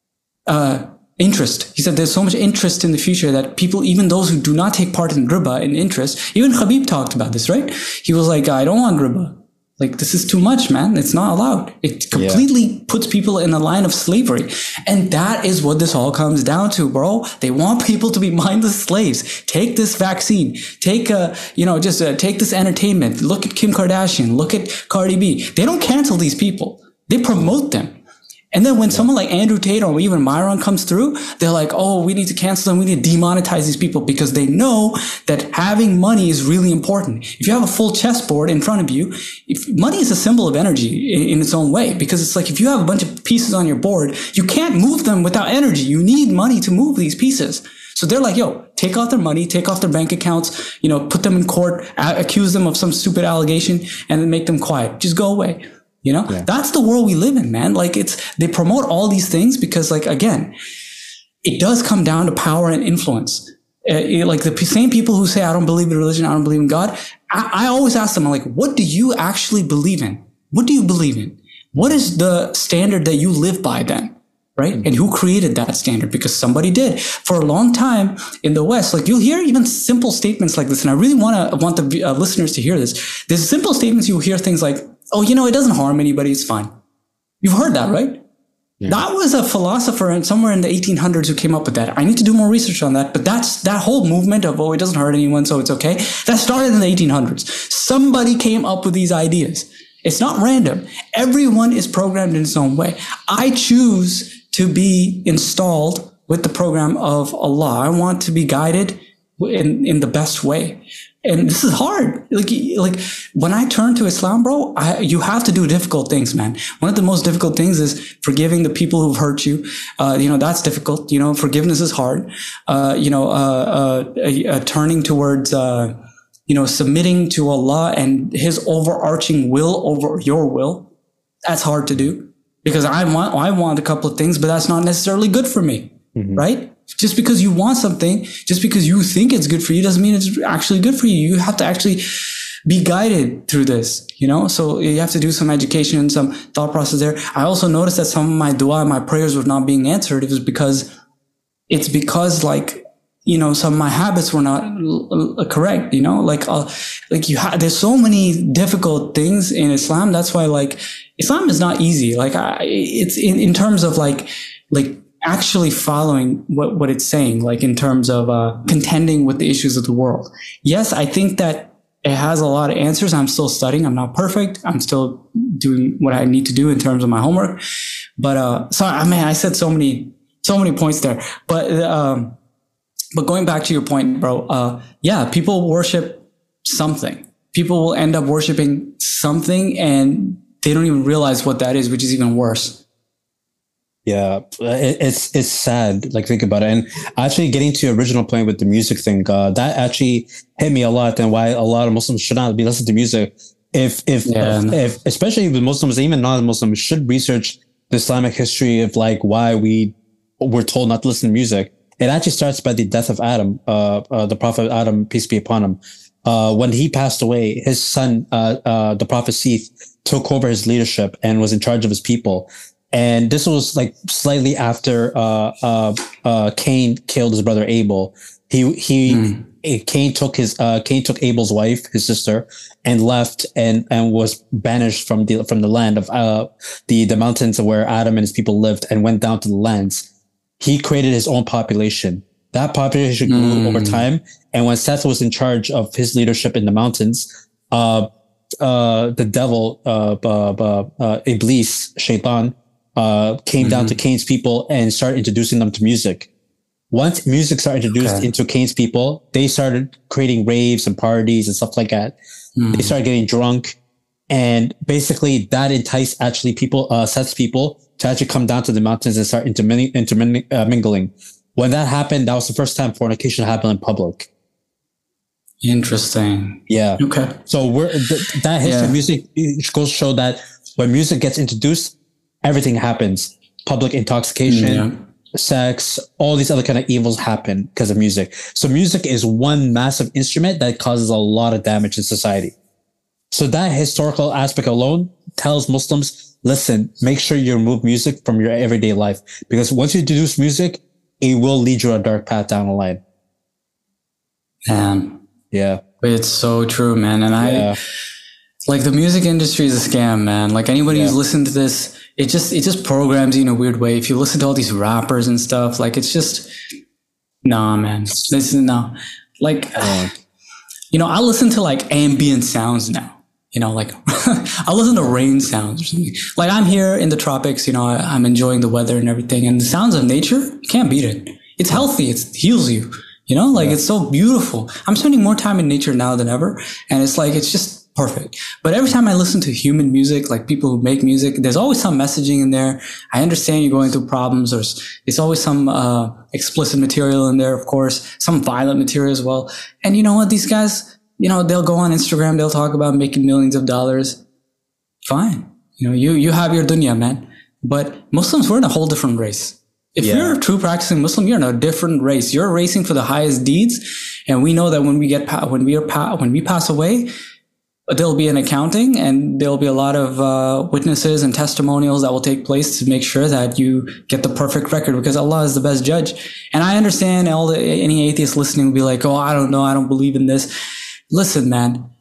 Interest. He said there's so much interest in the future that people, even those who do not take part in riba, in interest, even Khabib talked about this, right? He was like, I don't want riba. Like, this is too much, man. It's not allowed. It completely puts people in a line of slavery. And that is what this all comes down to, bro. They want people to be mindless slaves. Take this vaccine. Take, take this entertainment. Look at Kim Kardashian. Look at Cardi B. They don't cancel these people. They promote them. And then when someone like Andrew Tate or even Myron comes through, they're like, oh, we need to cancel them. We need to demonetize these people, because they know that having money is really important. If you have a full chessboard in front of you, money is a symbol of energy in its own way, because it's like, if you have a bunch of pieces on your board, you can't move them without energy. You need money to move these pieces. So they're like, yo, take off their money, take off their bank accounts, put them in court, accuse them of some stupid allegation, and then make them quiet. Just go away. That's the world we live in, man. Like, they promote all these things because, like, again, it does come down to power and influence. Like, the same people who say, I don't believe in religion, I don't believe in God. I always ask them, like, what do you actually believe in? What do you believe in? What is the standard that you live by then? Right? And who created that standard? Because somebody did. For a long time in the West, like, you'll hear even simple statements like this. And I really want the listeners to hear this. There's simple statements. You'll hear things like, oh, it doesn't harm anybody. It's fine. You've heard that, right? Yeah. That was a philosopher somewhere in the 1800s who came up with that. I need to do more research on that. But that whole movement of, oh, it doesn't hurt anyone, so it's okay. That started in the 1800s. Somebody came up with these ideas. It's not random. Everyone is programmed in its own way. I choose to be installed with the program of Allah. I want to be guided in the best way. And this is hard. Like when I turn to Islam, bro, you have to do difficult things, man. One of the most difficult things is forgiving the people who've hurt you. That's difficult. Forgiveness is hard. Turning towards, submitting to Allah and His overarching will over your will. That's hard to do, because I want a couple of things, but that's not necessarily good for me, right? Just because you want something, just because you think it's good for you, doesn't mean it's actually good for you. You have to actually be guided through this, So you have to do some education and some thought process there. I also noticed that some of my dua, my prayers were not being answered. It was because some of my habits were not correct, there's so many difficult things in Islam. That's why, Islam is not easy. It's in terms of actually following what it's saying, in terms of contending with the issues of the world. Yes, I think that it has a lot of answers. I'm still studying. I'm not perfect. I'm still doing what I need to do in terms of my homework. But I said so many points there. But going back to your point, bro, people worship something. People will end up worshiping something, and they don't even realize what that is, which is even worse. Yeah, it's sad. Think about it. And actually, getting to your original point with the music thing, that actually hit me a lot, and why a lot of Muslims should not be listening to music. If especially with Muslims, even non-Muslims, should research the Islamic history of why we were told not to listen to music. It actually starts by the death of Adam, the Prophet Adam, peace be upon him. When he passed away, his son, the Prophet Seth, took over his leadership and was in charge of his people. And this was slightly after Cain killed his brother Abel. Cain took Abel's wife, his sister, and left and was banished from the land of the mountains where Adam and his people lived, and went down to the lands. He created his own population. That population grew over time. And when Seth was in charge of his leadership in the mountains, the devil, Iblis, Shaitan, came down to Kane's people and started introducing them to music. Once music started introduced into Kane's people, they started creating raves and parties and stuff like that. They started getting drunk, and basically that enticed actually sets people to actually come down to the mountains and start intermingling. When that happened, that was the first time fornication happened in public. Interesting. Yeah. Okay. So that history of music goes to show that when music gets introduced, everything happens. Public intoxication, sex, all these other kind of evils happen because of music. So music is one massive instrument that causes a lot of damage in society. So that historical aspect alone tells Muslims, listen, make sure you remove music from your everyday life, because once you introduce music, it will lead you a dark path down the line. Man. Yeah. It's so true, man. And like the music industry is a scam, man. Like anybody who's listened to this, it just programs you in a weird way. If you listen to all these rappers and stuff, like it's just, nah, man. Like, you know, I listen to like ambient sounds now. You know, like I listen to rain sounds or something. Like I'm here in the tropics, you know, I'm enjoying the weather and everything. And the sounds of nature, you can't beat it. It's healthy. It heals you. You know, like it's so beautiful. I'm spending more time in nature now than ever. And it's like, it's just perfect. But every time I listen to human music, like people who make music, there's always some messaging in there. I understand you're going through problems, or it's always some explicit material in there, of course, some violent material as well. And you know what? These guys, you know, they'll go on Instagram, they'll talk about making millions of dollars. Fine. You know, you have your dunya, man. But Muslims, we're in a whole different race. If you're a true practicing Muslim, you're in a different race. You're racing for the highest deeds. And we know that when we pass away, there'll be an accounting, and there'll be a lot of witnesses and testimonials that will take place to make sure that you get the perfect record, because Allah is the best judge. And I understand any atheist listening will be like, oh, I don't know, I don't believe in this. Listen, man,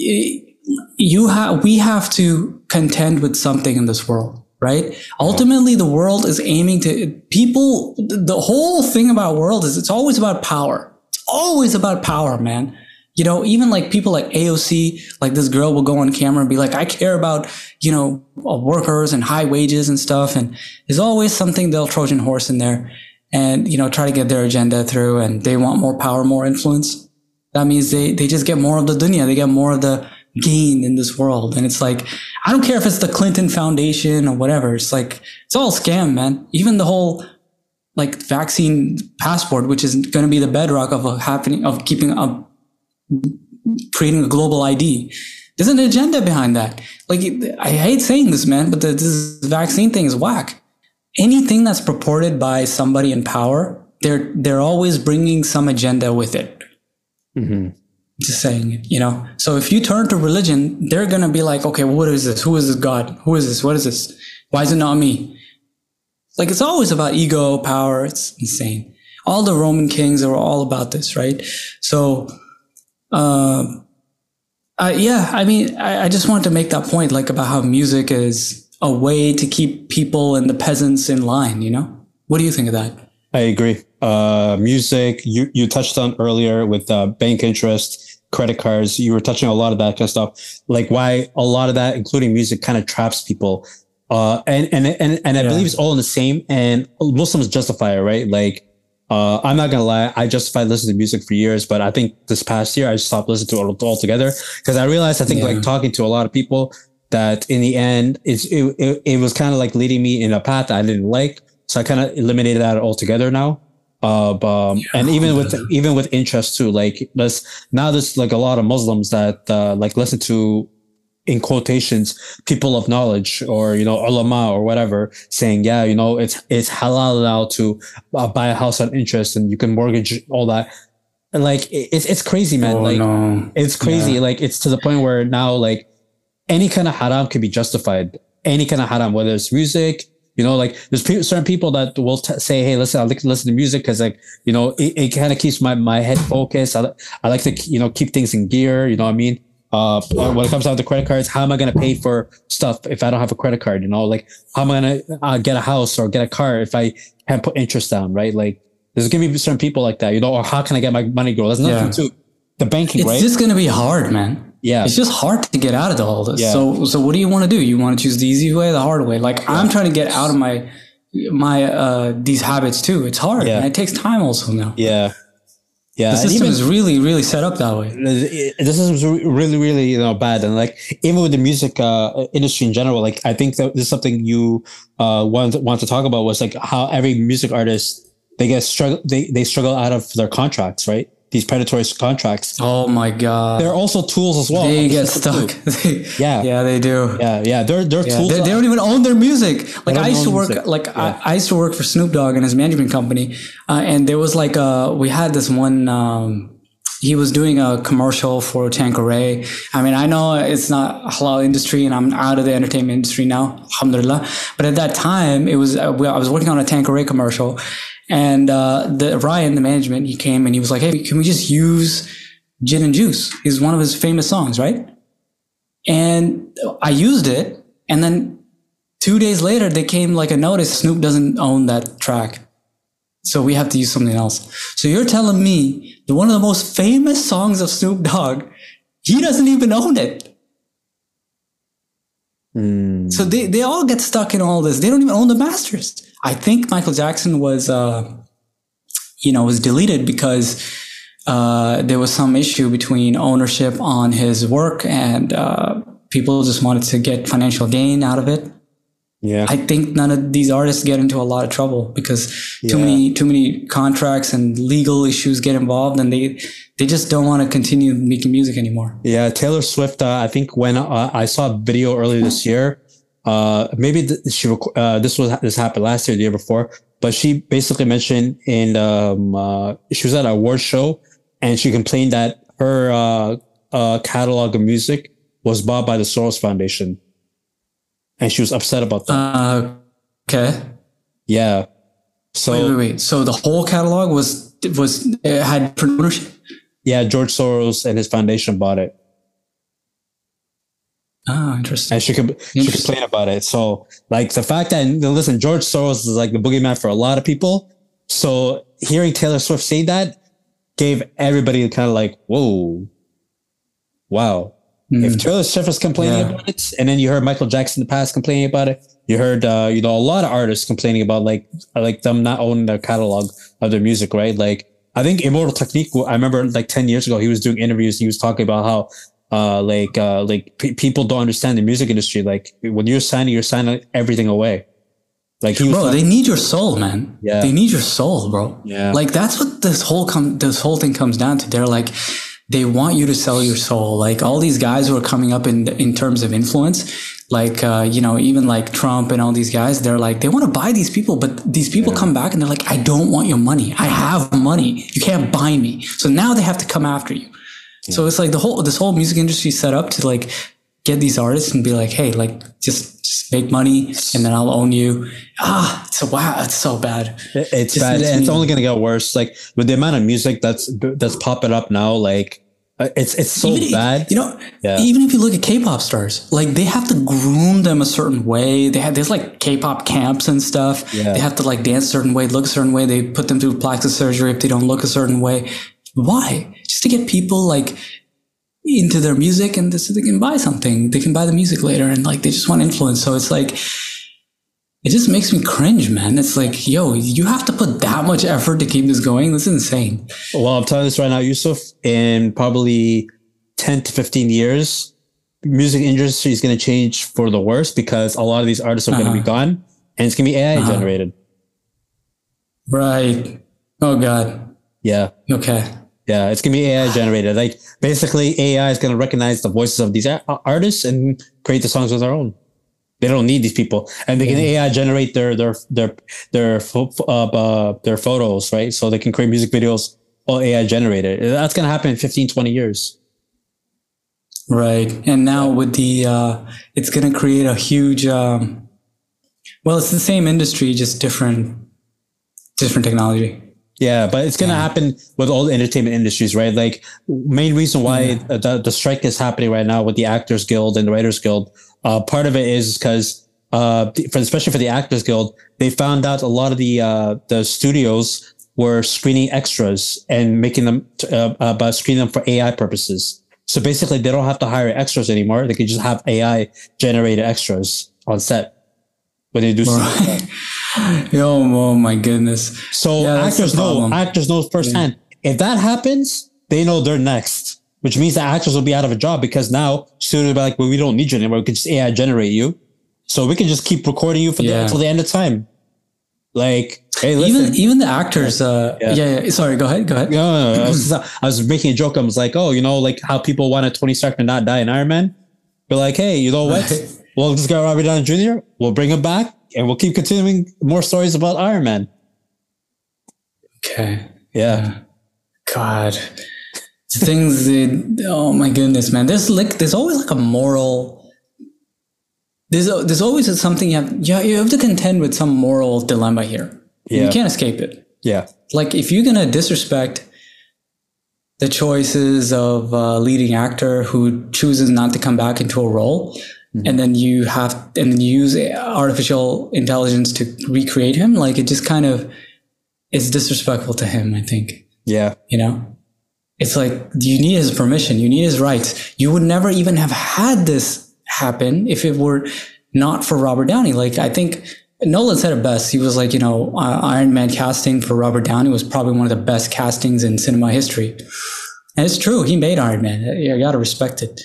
we have to contend with something in this world, right? Ultimately, the world is aiming to people. The whole thing about world is it's always about power. It's always about power, man. You know, even like people like AOC, like this girl will go on camera and be like, I care about, you know, workers and high wages and stuff. And there's always something, they'll Trojan horse in there and, you know, try to get their agenda through, and they want more power, more influence. That means they just get more of the dunya. They get more of the gain in this world. And it's like, I don't care if it's the Clinton Foundation or whatever. It's like, it's all scam, man. Even the whole like vaccine passport, which is going to be the bedrock of creating a global ID. There's an agenda behind that. Like, I hate saying this, man, but this vaccine thing is whack. Anything that's purported by somebody in power, they're always bringing some agenda with it. Just saying it, you know? So if you turn to religion, they're going to be like, okay, what is this? Who is this God? Who is this? What is this? Why is it not me? Like, it's always about ego, power. It's insane. All the Roman kings are all about this, right? So, I just wanted to make that point, like about how music is a way to keep people and the peasants in line, you know? What do you think of that? I agree. Music, you touched on earlier with bank interest, credit cards. You were touching on a lot of that kind of stuff. Like why a lot of that, including music, kind of traps people. And I believe it's all in the same. And Muslims justify it, right? Like, I'm not gonna lie, I justified listening to music for years, but I think this past year I stopped listening to it altogether, because I realized, I think like talking to a lot of people, that in the end it was kind of like leading me in a path that I didn't like. So I kind of eliminated that altogether now. And even with interest too, like there's like a lot of Muslims that like listen to, in quotations, people of knowledge, or, you know, ulama or whatever, saying, yeah, you know, it's halal now to buy a house on interest and you can mortgage all that. And like, it's crazy, man. It's crazy. Yeah. Like, it's to the point where now, like, any kind of haram can be justified. Any kind of haram, whether it's music, you know, like there's certain people that will say, hey, listen, I like to listen to music because, like, you know, it kind of keeps my head focused. I like to, you know, keep things in gear. You know what I mean? When it comes down to credit cards, how am I going to pay for stuff if I don't have a credit card? You know, like, how am I going to get a house or get a car if I can't put interest down, right? Like, there's going to be certain people like that, you know, or how can I get my money grow? There's nothing to the banking, it's right? It's just going to be hard, man. Yeah. It's just hard to get out of all this. Yeah. So what do you want to do? You want to choose the easy way, or the hard way? Like I'm trying to get out of my these habits too. It's hard. Yeah. And it takes time also now. Yeah. Yeah. The system is really, really set up that way. This is really, really, you know, bad. And like, even with the music industry in general, like, I think that this is something you want to talk about, was like how every music artist, they struggle out of their contracts, right? These predatory contracts. Oh my God. They're also tools as well. They get stuck. Yeah, they do. Yeah. They're tools. They don't even own their music. Like I used to work, I used to work for Snoop Dogg and his management company. And there was like, we had this one, he was doing a commercial for Tanqueray. I mean, I know it's not halal industry and I'm out of the entertainment industry now, alhamdulillah. But at that time, it was, I was working on a Tanqueray commercial. And Ryan, the management, he came and he was like, hey, can we just use Gin and Juice? It's one of his famous songs, right? And I used it. And then 2 days later, they came like a notice, Snoop doesn't own that track. So we have to use something else. So you're telling me that one of the most famous songs of Snoop Dogg, he doesn't even own it. So they all get stuck in all this. They don't even own the masters. I think Michael Jackson was, was deleted because there was some issue between ownership on his work and people just wanted to get financial gain out of it. Yeah, I think none of these artists get into a lot of trouble because too many contracts and legal issues get involved, and they just don't want to continue making music anymore. Yeah, Taylor Swift. I think when I saw a video earlier this year, maybe this happened last year, the year before, but she basically mentioned she was at an award show and she complained that her catalog of music was bought by the Soros Foundation. And she was upset about that. Okay. Yeah. So wait. So the whole catalog had ownership? Yeah, George Soros and his foundation bought it. Oh, interesting. And she complained about it. So like the fact that, listen, George Soros is like the boogeyman for a lot of people. So hearing Taylor Swift say that gave everybody kind of like, whoa, wow. If Taylor Swift was complaining about it, and then you heard Michael Jackson in the past complaining about it, you heard a lot of artists complaining about like them not owning their catalog of their music, right? Like I think Immortal Technique, I remember like 10 years ago, he was doing interviews. He was talking about how people don't understand the music industry. Like when you're signing everything away. Like they need your soul, man. Yeah, they need your soul, bro. Yeah, like that's what this whole thing comes down to. They're like, they want you to sell your soul. Like all these guys who are coming up in terms of influence, like, even like Trump and all these guys, they're like, they want to buy these people, but these people come back and they're like, I don't want your money. I have money. You can't buy me. So now they have to come after you. Yeah. So it's like this whole music industry set up to like get these artists and be like, hey, like just make money and then I'll own you. It's so bad. It's bad. And it's only going to get worse. Like with the amount of music that's popping up now, like it's so bad. Even if you look at K-pop stars, like they have to groom them a certain way. There's like K-pop camps and stuff. Yeah. They have to like dance a certain way, look a certain way. They put them through plastic surgery if they don't look a certain way. Why? Just to get people like into their music and so they can buy something. They can buy the music later and like they just want influence. So it's like, it just makes me cringe, man. It's like, yo, you have to put that much effort to keep this going. This is insane. Well, I'm telling you this right now, Yusuf, in probably 10 to 15 years, music industry is going to change for the worse because a lot of these artists are going to be gone and it's going to be AI generated. Right. Oh God. Yeah. Okay. Yeah, it's going to be AI generated. Like basically AI is going to recognize the voices of these artists and create the songs of their own. They don't need these people, and they can AI generate their photos, right? So they can create music videos all AI generated. That's going to happen in 15, 20 years. Right. And now with the, it's going to create a huge, it's the same industry, just different technology. Yeah, but it's going to happen with all the entertainment industries, right? Like main reason why the strike is happening right now with the Actors Guild and the Writers Guild, part of it is because, especially for the Actors Guild, they found out a lot of the studios were screening extras and making them, screening them for AI purposes. So basically, they don't have to hire extras anymore. They can just have AI generated extras on set when they do. Oh my goodness! So Yeah, actors know firsthand. If that happens, they know they're next, which means the actors will be out of a job because now studios will be like, well, we don't need you anymore. We can just AI generate you, so we can just keep recording you until the end of time. Like, hey, listen. Even the actors. Sorry, go ahead. No. I was making a joke. I was like, oh, like how people wanted Tony Stark to not die in Iron Man. But like, hey, you know what? We'll just get Robert Downey Jr. We'll bring him back, and we'll keep continuing more stories about Iron Man. Okay. Yeah. God. Things that, oh my goodness, man. There's always like a moral. There's always something you have to contend with some moral dilemma here. Yeah. You can't escape it. Yeah. Like if you're going to disrespect the choices of a leading actor who chooses not to come back into a role, and then you use artificial intelligence to recreate him, like it just kind of is disrespectful to him, I think. Yeah. It's like you need his permission, you need his rights. You would never even have had this happen if it were not for Robert Downey. Like I think Nolan said it best. He was like, Iron Man casting for Robert Downey was probably one of the best castings in cinema history. And it's true. He made Iron Man. You got to respect it.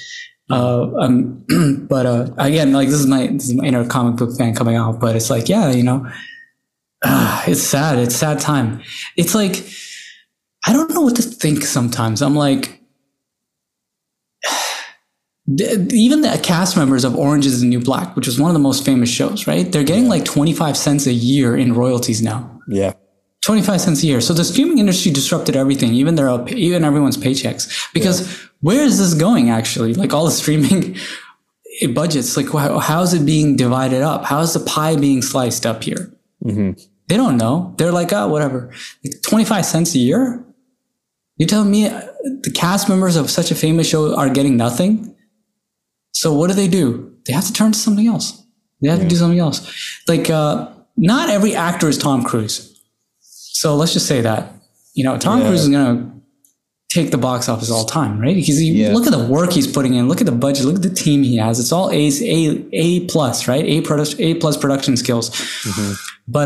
But again, like this is my inner comic book fan coming out, but it's like, it's sad. It's a sad time. It's like, I don't know what to think sometimes. I'm like, even the cast members of Orange is the New Black, which was one of the most famous shows, right? They're getting like 25 cents a year in royalties now. Yeah. 25 cents a year. So the streaming industry disrupted everything, even everyone's paychecks. Because where is this going actually? Like all the streaming budgets, like how is it being divided up? How is the pie being sliced up here? Mm-hmm. They don't know. They're like, oh, whatever. Like 25 cents a year? You're telling me the cast members of such a famous show are getting nothing? So what do? They have to turn to something else. They have to do something else. Like, not every actor is Tom Cruise. So let's just say that, Tom Cruise is going to take the box office all time, right? Because look at the work he's putting in, look at the budget, look at the team he has. It's all A plus, right? A plus production skills. Mm-hmm. But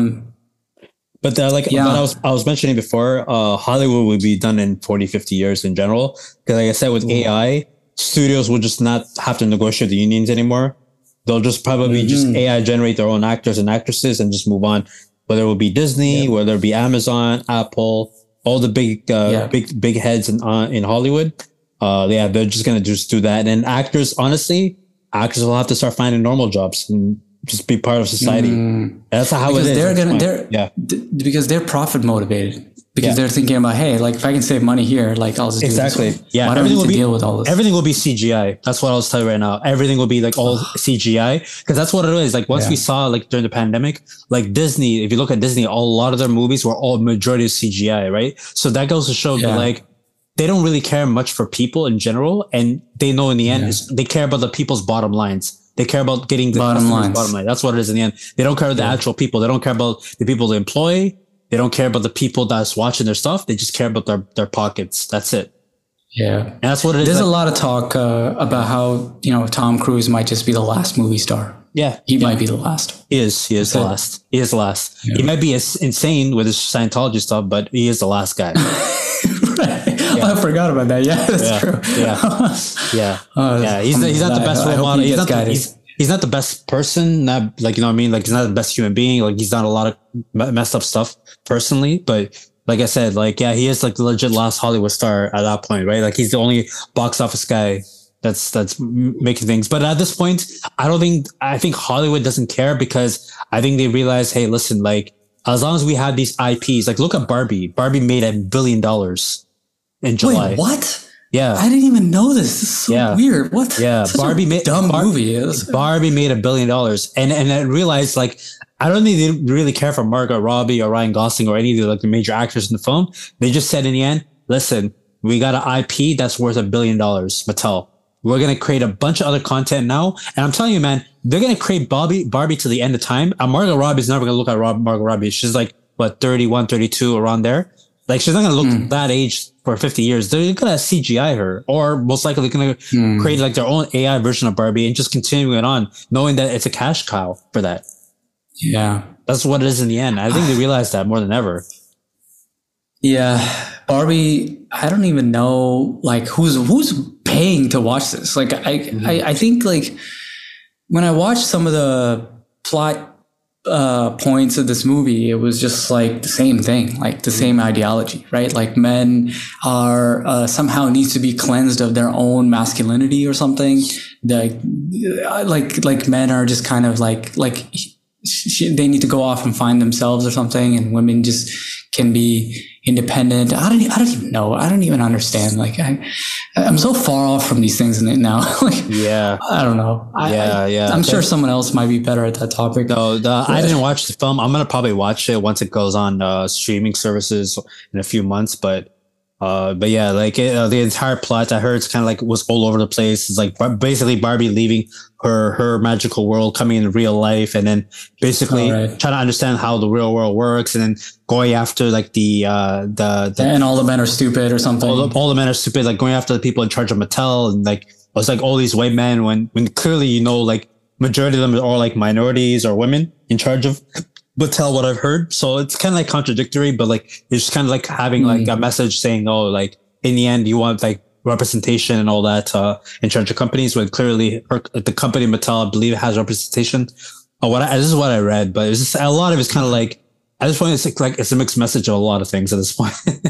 I was mentioning before, Hollywood would be done in 40, 50 years in general. Because like I said, with AI, studios will just not have to negotiate the unions anymore. They'll just probably just AI generate their own actors and actresses and just move on. Whether it will be Disney, whether it be Amazon, Apple, all the big heads in Hollywood. They're just going to just do that. And actors will have to start finding normal jobs and just be part of society. That's how because it is. Because they're profit motivated. Because they're thinking about, hey, like if I can save money here, like I'll just do this. Yeah, why do I need to deal with all this? Everything will be CGI. That's what I'll tell you right now. Everything will be like all CGI because that's what it is. Like once we saw like during the pandemic, like Disney, if you look at Disney, a lot of their movies were all majority of CGI, right? So that goes to show that like they don't really care much for people in general, and they know in the end they care about the people's bottom lines. They care about getting the bottom line. That's what it is in the end. They don't care about the actual people. They don't care about the people they employ. They don't care about the people that's watching their stuff. They just care about their pockets. That's it. Yeah. And that's what it is. There's a lot of talk about how, Tom Cruise might just be the last movie star. Yeah. He might be the last. He is the last. He is the last. Yeah. He might be insane with his Scientology stuff, but he is the last guy. Right. Yeah. I forgot about that. Yeah, that's true. Yeah. He's not the best role model. He's not the best person, not like, like he's not the best human being. Like he's done a lot of messed up stuff personally, but like I said, like, he is like the legit last Hollywood star at that point, right? Like he's the only box office guy that's making things. But at this point, I think Hollywood doesn't care because I think they realize, hey, listen, like as long as we have these IPs, like look at Barbie. Barbie made $1 billion in July. Wait, what? Yeah. I didn't even know this. This is so weird. What? Yeah. Barbie made movie is. Barbie made $1 billion. And I realized like, I don't think they really care for Margot Robbie or Ryan Gosling or any of the major actors in the film. They just said in the end, listen, we got an IP that's worth $1 billion, Mattel. We're going to create a bunch of other content now. And I'm telling you, man, they're going to create Barbie to the end of time. And Margot Robbie's never going to look at Margot Robbie. She's like, 31, 32 around there. Like she's not gonna look that age for 50 years. They're gonna CGI her, or most likely they're gonna create like their own AI version of Barbie and just continue it on, knowing that it's a cash cow for that. Yeah, that's what it is in the end. I think they realize that more than ever. Yeah, Barbie. I don't even know like who's paying to watch this. Like I think like when I watched some of the plot points of this movie, it was just like the same thing, like the same ideology, right? Like men are somehow needs to be cleansed of their own masculinity or something. Like men are just kind of like they need to go off and find themselves or something, and women just can be independent. I don't even know. I don't even understand. Like I'm so far off from these things now. Like, yeah, I don't know. I'm sure someone else might be better at that topic. No, I didn't watch the film. I'm gonna probably watch it once it goes on streaming services in a few months. But yeah, like the entire plot, I heard it's kind of like was all over the place. It's like basically Barbie leaving her magical world, coming in real life, and then basically trying to understand how the real world works, and then going after like the and all the men are stupid or something. All the men are stupid, like going after the people in charge of Mattel, and like it was like all these white men when clearly like majority of them are all like minorities or women in charge of Mattel, what I've heard. So it's kind of like contradictory, but like it's just kind of like having like a message saying, oh, like in the end you want like representation and all that in charge of companies, when clearly the company Mattel, I believe, has representation. This is what I read, but it's just a lot of it's kind of like at this point it's like it's a mixed message of a lot of things at this point.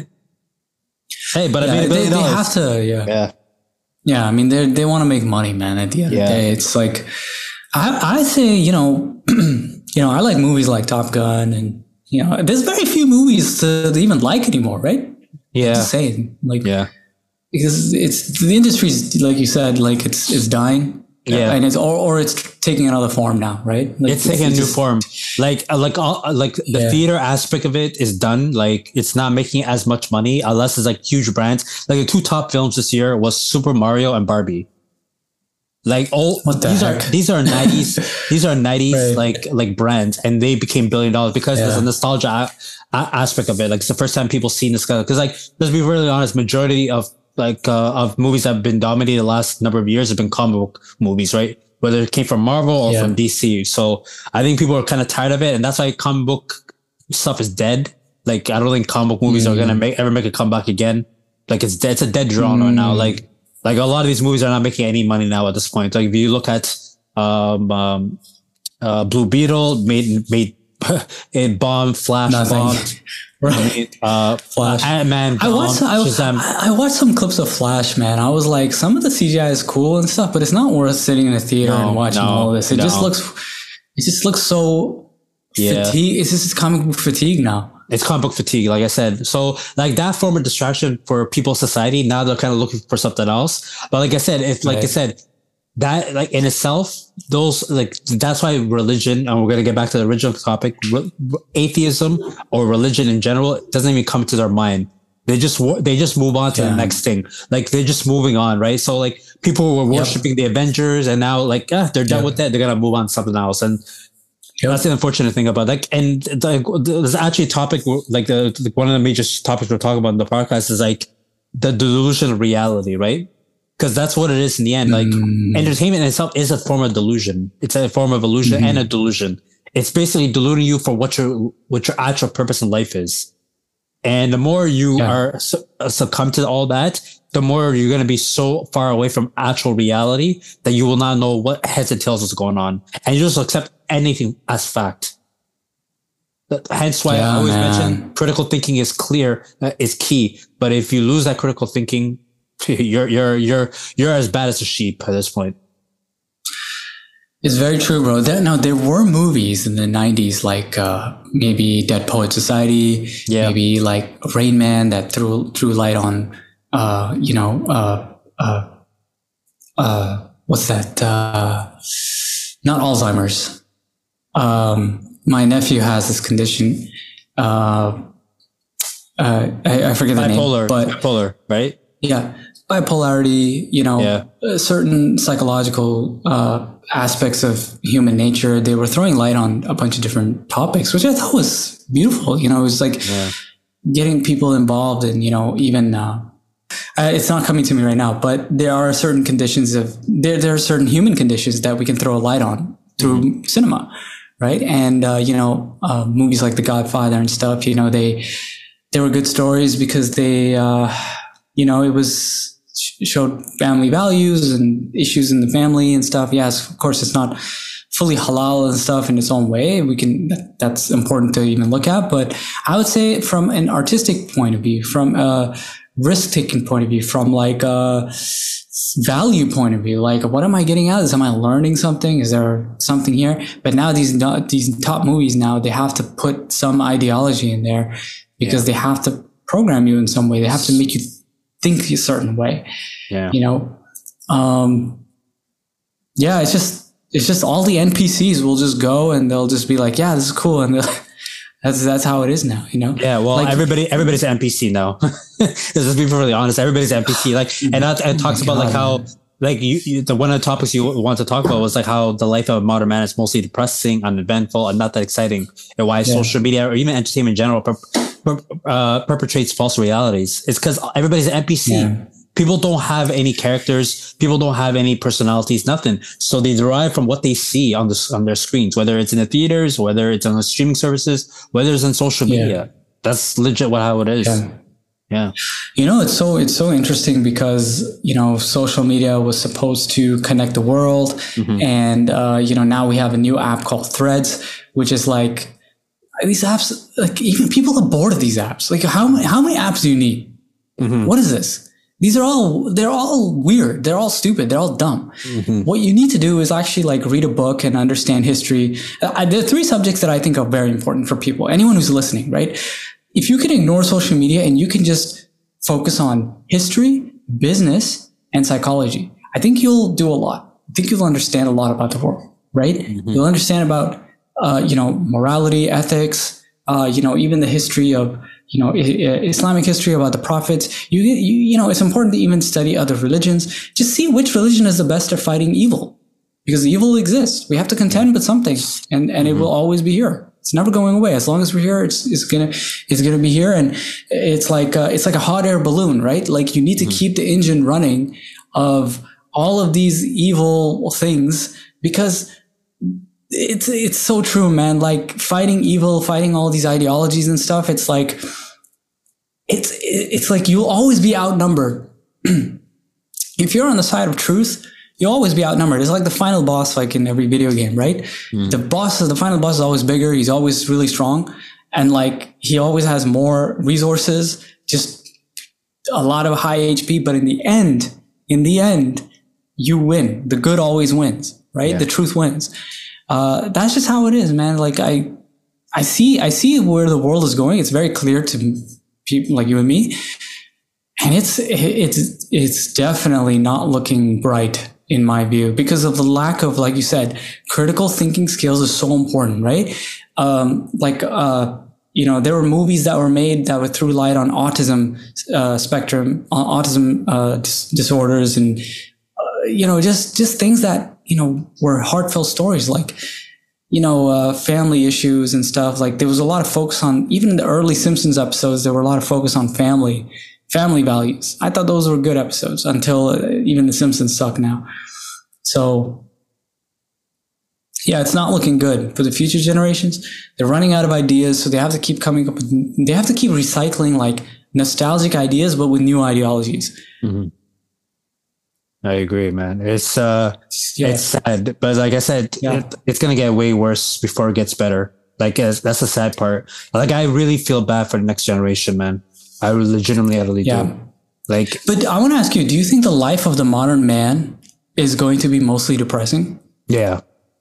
Hey, but I mean they have to, yeah. I mean they want to make money, man. At the end of the day, it's like I say, you know, I like movies like Top Gun, and there's very few movies to even like anymore, right? Yeah, just saying, like because it's the industry's, like you said, like it's dying. Yeah, and it's or it's taking another form now, right? Like, it's taking a new form. Like the theater aspect of it is done. Like it's not making as much money unless it's like huge brands. Like the two top films this year was Super Mario and Barbie. Like these are 90s right. like brands, and they became $1 billion because there's a nostalgia aspect of it. Like it's the first time people seen this guy. Because like let's be really honest, majority of movies that have been dominated the last number of years have been comic book movies, right? Whether it came from Marvel or from DC. So I think people are kind of tired of it, and that's why comic book stuff is dead. Like I don't think comic book movies are gonna ever make a comeback again. Like it's dead. It's a dead genre now. Like a lot of these movies are not making any money now at this point. Like if you look at Blue Beetle made it bombed, Flash bombed. Right. Flash. Ant-Man. I watched some clips of Flash, man. I was like, some of the CGI is cool and stuff, but it's not worth sitting in a theater and watching all of this. It just looks so fatigue. It's just comic book fatigue now. It's comic book fatigue, like I said. So like that form of distraction for people's society, now they're kind of looking for something else. But like I said, that like in itself, those like that's why religion, and we're gonna get back to the original topic, atheism or religion in general doesn't even come to their mind. They just move on to the next thing. Like they're just moving on, right? So like people were worshiping the Avengers, and now like they're done with that. They're gonna move on to something else, and that's the unfortunate thing about that. And there's actually a topic like one of the major topics we're talking about in the podcast is like the delusion of reality, right? Because that's what it is in the end. Like entertainment in itself is a form of delusion. It's a form of illusion and a delusion. It's basically deluding you for what your actual purpose in life is. And the more you are succumb to all that, the more you're going to be so far away from actual reality that you will not know what heads and tails is going on. And you just accept anything as fact. Hence why I always mention critical thinking is key. But if you lose that critical thinking, you're as bad as a sheep at this point. It's very true, bro. There were movies in the 90s like maybe Dead Poet Society, maybe like Rain Man that threw light on what's that? Not Alzheimer's. My nephew has this condition. I forget the name. But bipolar, right? Yeah. Bipolarity, certain psychological aspects of human nature. They were throwing light on a bunch of different topics, which I thought was beautiful. It was like getting people involved in, even, it's not coming to me right now, but there are certain conditions there are certain human conditions that we can throw a light on through cinema. Right. And, movies like The Godfather and stuff, they were good stories because they, showed family values and issues in the family and stuff. Yes, of course, it's not fully halal and stuff in its own way. That's important to even look at. But I would say from an artistic point of view, from a risk-taking point of view, from like a value point of view, like what am I getting out of this? Am I learning something? Is there something here? But now these top movies now, they have to put some ideology in there because they have to program you in some way. They have to make you think a certain way. Yeah. It's just all the NPCs will just go and they'll just be like, yeah, this is cool. And that's how it is now, Yeah. Well, like, everybody's an NPC now. Let's just be really honest. Everybody's an NPC. Like, and that talks about like how, like the one of the topics you want to talk about was like how the life of a modern man is mostly depressing, uneventful, and not that exciting, and why social media or even entertainment in general perpetrates false realities. It's because everybody's an NPC. Yeah. People don't have any characters. People don't have any personalities, nothing. So they derive from what they see on their screens, whether it's in the theaters, whether it's on the streaming services, whether it's on social media. That's legit how it is. Yeah. It's so interesting because, social media was supposed to connect the world. Mm-hmm. And, now we have a new app called Threads, which is like these apps, like even people are bored of these apps. Like how many apps do you need? Mm-hmm. What is this? They're all weird. They're all stupid. They're all dumb. Mm-hmm. What you need to do is actually like read a book and understand history. There are 3 subjects that I think are very important for people. Anyone who's listening, right? If you can ignore social media and you can just focus on history, business, and psychology, I think you'll do a lot. I think you'll understand a lot about the world, right? Mm-hmm. You'll understand about, morality, ethics, even the history of, Islamic history about the prophets. It's important to even study other religions. Just see which religion is the best at fighting evil, because evil exists. We have to contend with something, and it will always be here. It's never going away. As long as we're here, it's gonna be here. And it's like a hot air balloon, right? Like you need to keep the engine running of all of these evil things, because it's so true, man. Like fighting evil, fighting all these ideologies and stuff. It's like you'll always be outnumbered. If you're on the side of truth, you'll always be outnumbered. It's like the final boss, like in every video game, right? Mm. The final boss is always bigger. He's always really strong. And like, he always has more resources, just a lot of high HP. But in the end, you win. The good always wins, right? Yeah. The truth wins. That's just how it is, man. Like I see where the world is going. It's very clear to people like you and me. And it's definitely not looking bright in my view, because of the lack of, like you said, critical thinking skills is so important, right? There were movies that were made that threw light on autism spectrum, on autism disorders, and just things that were heartfelt stories, like family issues and stuff. Like there was a lot of focus on, even in the early Simpsons episodes, there were a lot of focus on family values. I thought those were good episodes until even the Simpsons suck now. So yeah, it's not looking good for the future generations. They're running out of ideas, so they have to keep coming up with, they have to keep recycling like nostalgic ideas, but with new ideologies. Mm-hmm. I agree, man. It's sad, but like I said, it's going to get way worse before it gets better. Like that's the sad part. Like I really feel bad for the next generation, man. I legitimately do. Like, but I want to ask you, do you think the life of the modern man is going to be mostly depressing? Yeah.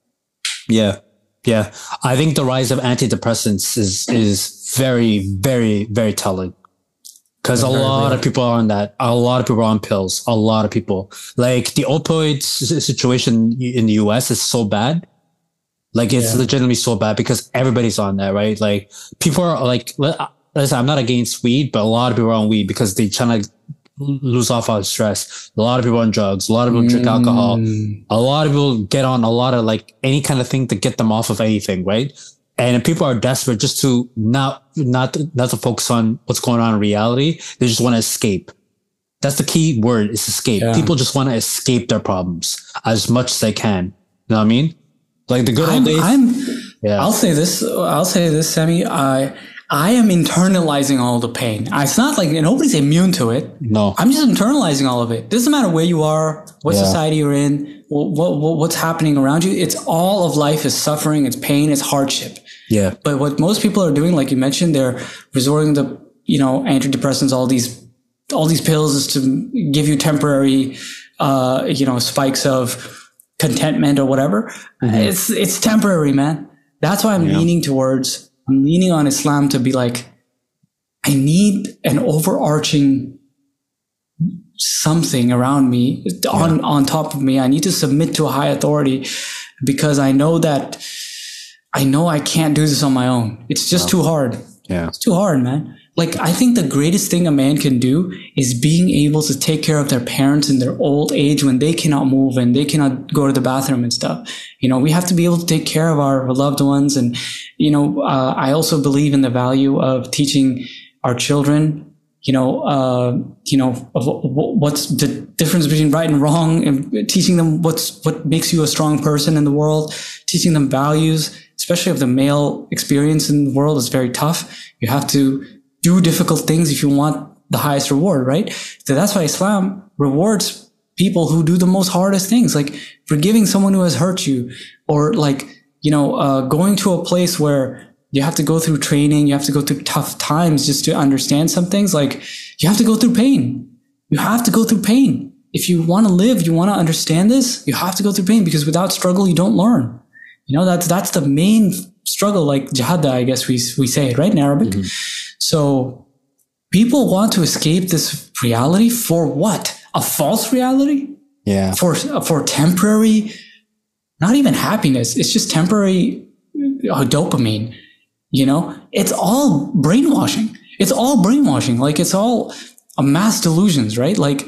I think the rise of antidepressants is very, very, very telling. Because a lot of people are on that. A lot of people are on pills. A lot of people. Like the opioid situation in the US is so bad. Like it's legitimately so bad because everybody's on that, right? Like people are like, listen, I'm not against weed, but a lot of people are on weed because they're trying to lose off all the stress. A lot of people are on drugs. A lot of people drink alcohol. A lot of people get on a lot of like any kind of thing to get them off of anything, right? And people are desperate just to not to focus on what's going on in reality. They just want to escape. That's the key word, is escape. Yeah. People just want to escape their problems as much as they can. You know what I mean? Like the good old days. I'll say this, Sammy. I am internalizing all the pain. It's not like nobody's immune to it. No. I'm just internalizing all of it. Doesn't matter where you are, what society you're in, what's happening around you. It's all of life is suffering, it's pain, it's hardship. Yeah. But what most people are doing, like you mentioned, they're resorting to, antidepressants, all these pills is to give you temporary, spikes of contentment or whatever. Mm-hmm. It's temporary, man. That's why I'm leaning on Islam to be like, I need an overarching something around me, on top of me. I need to submit to a high authority because I know I can't do this on my own. It's just too hard. Yeah. It's too hard, man. Like, I think the greatest thing a man can do is being able to take care of their parents in their old age when they cannot move and they cannot go to the bathroom and stuff. We have to be able to take care of our loved ones. And, I also believe in the value of teaching our children, of what's the difference between right and wrong, and teaching them what makes you a strong person in the world, teaching them values, especially of the male experience in the world is very tough. You have to do difficult things if you want the highest reward, right? So that's why Islam rewards people who do the most hardest things, like forgiving someone who has hurt you, or like, going to a place where you have to go through training, you have to go through tough times just to understand some things. Like, you have to go through pain. You have to go through pain. If you want to live, you want to understand this, you have to go through pain, because without struggle, you don't learn. That's the main struggle, like jihad, I guess we say it, right, in Arabic. Mm-hmm. So people want to escape this reality for what? A false reality? Yeah. For temporary, not even happiness. It's just temporary dopamine. It's all brainwashing. Like, it's all a mass delusions, right? Like,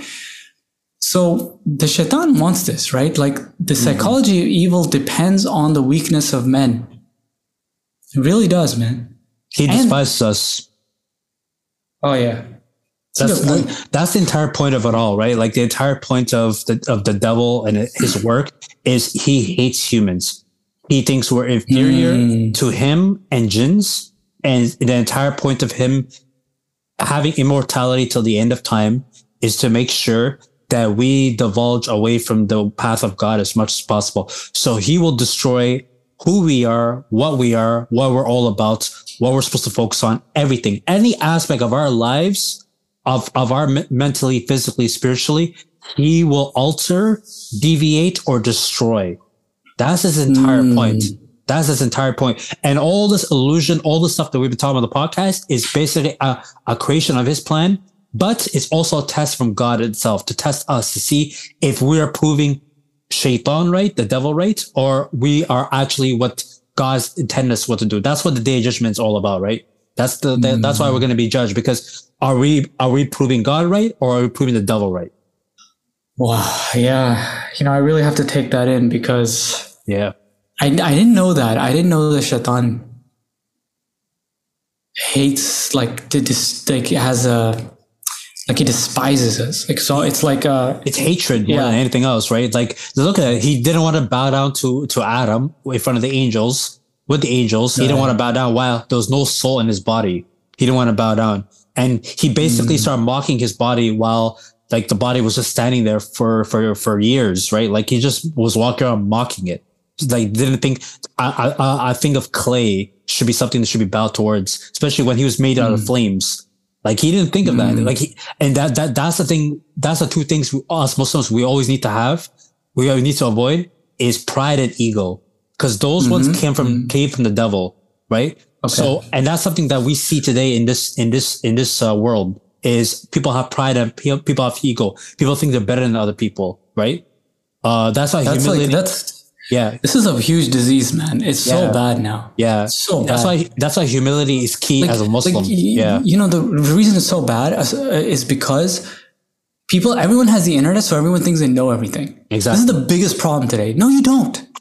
so the shaitan wants this, right? Like, the psychology of evil depends on the weakness of men. It really does, man. He despises us. Oh yeah. That's the entire point of it all, right? Like, the entire point of the devil and his work is he hates humans. He thinks we're inferior to him and jinns. And the entire point of him having immortality till the end of time is to make sure that we divulge away from the path of God as much as possible. So he will destroy who we are, what we're all about, what we're supposed to focus on, everything, any aspect of our lives, of our mentally, physically, spiritually, he will alter, deviate, or destroy. That's his entire point. That's his entire point. And all this illusion, all the stuff that we've been talking about on the podcast is basically a creation of his plan, but it's also a test from God itself to test us to see if we are proving shaitan right, the devil right, or we are actually what God's intended us what to do. That's what the Day of Judgment is all about, right? That's that's why we're going to be judged, because are we proving God right, or are we proving the devil right? Wow. Yeah. I really have to take that in, because I didn't know that. I didn't know that shaitan hates, he despises us. Like, so it's like it's hatred more than anything else, right? Like, look at it. He didn't want to bow down to Adam in front of the angels, with the angels. He didn't want to bow down while there was no soul in his body. He didn't want to bow down. And he basically started mocking his body while, like, the body was just standing there for years, right? Like, he just was walking around mocking it. Like, didn't think, I think of clay should be something that should be bowed towards, especially when he was made out of flames. Like, he didn't think of that. Like, that's the thing. That's the two things us Muslims, we always need to have. We always need to avoid is pride and ego. Cause those ones came from the devil, right? Okay. So, and that's something that we see today in this world is people have pride and people have ego. People think they're better than other people, right? That's why humility. This is a huge disease, man. It's so bad now. Yeah. It's so bad. That's why humility is key as a Muslim. The reason it's so bad is because everyone has the internet, so everyone thinks they know everything. Exactly. This is the biggest problem today. No, you don't.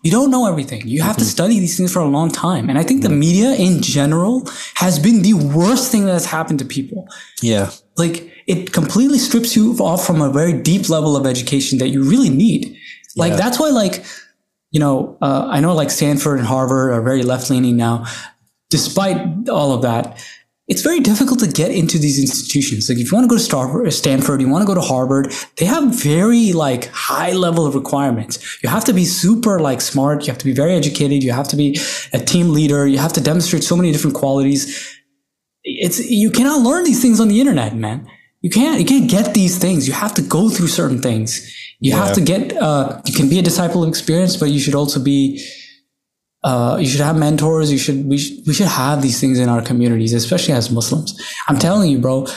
You don't know everything. You have to study these things for a long time. And I think the media in general has been the worst thing that has happened to people. Yeah. Like, it completely strips you off from a very deep level of education that you really need. Like, that's why, like, you know, I know like Stanford and Harvard are very left leaning now. Despite all of that, it's very difficult to get into these institutions. Like, if you want to go to Stanford, you want to go to Harvard, they have very like high level of requirements. You have to be super like smart. You have to be very educated. You have to be a team leader. You have to demonstrate so many different qualities. You cannot learn these things on the internet, man. You can't get these things. You have to go through certain things. You have to get, you can be a disciple of experience, but you should also be, you should have mentors. We should have these things in our communities, especially as Muslims. I'm telling you, bro,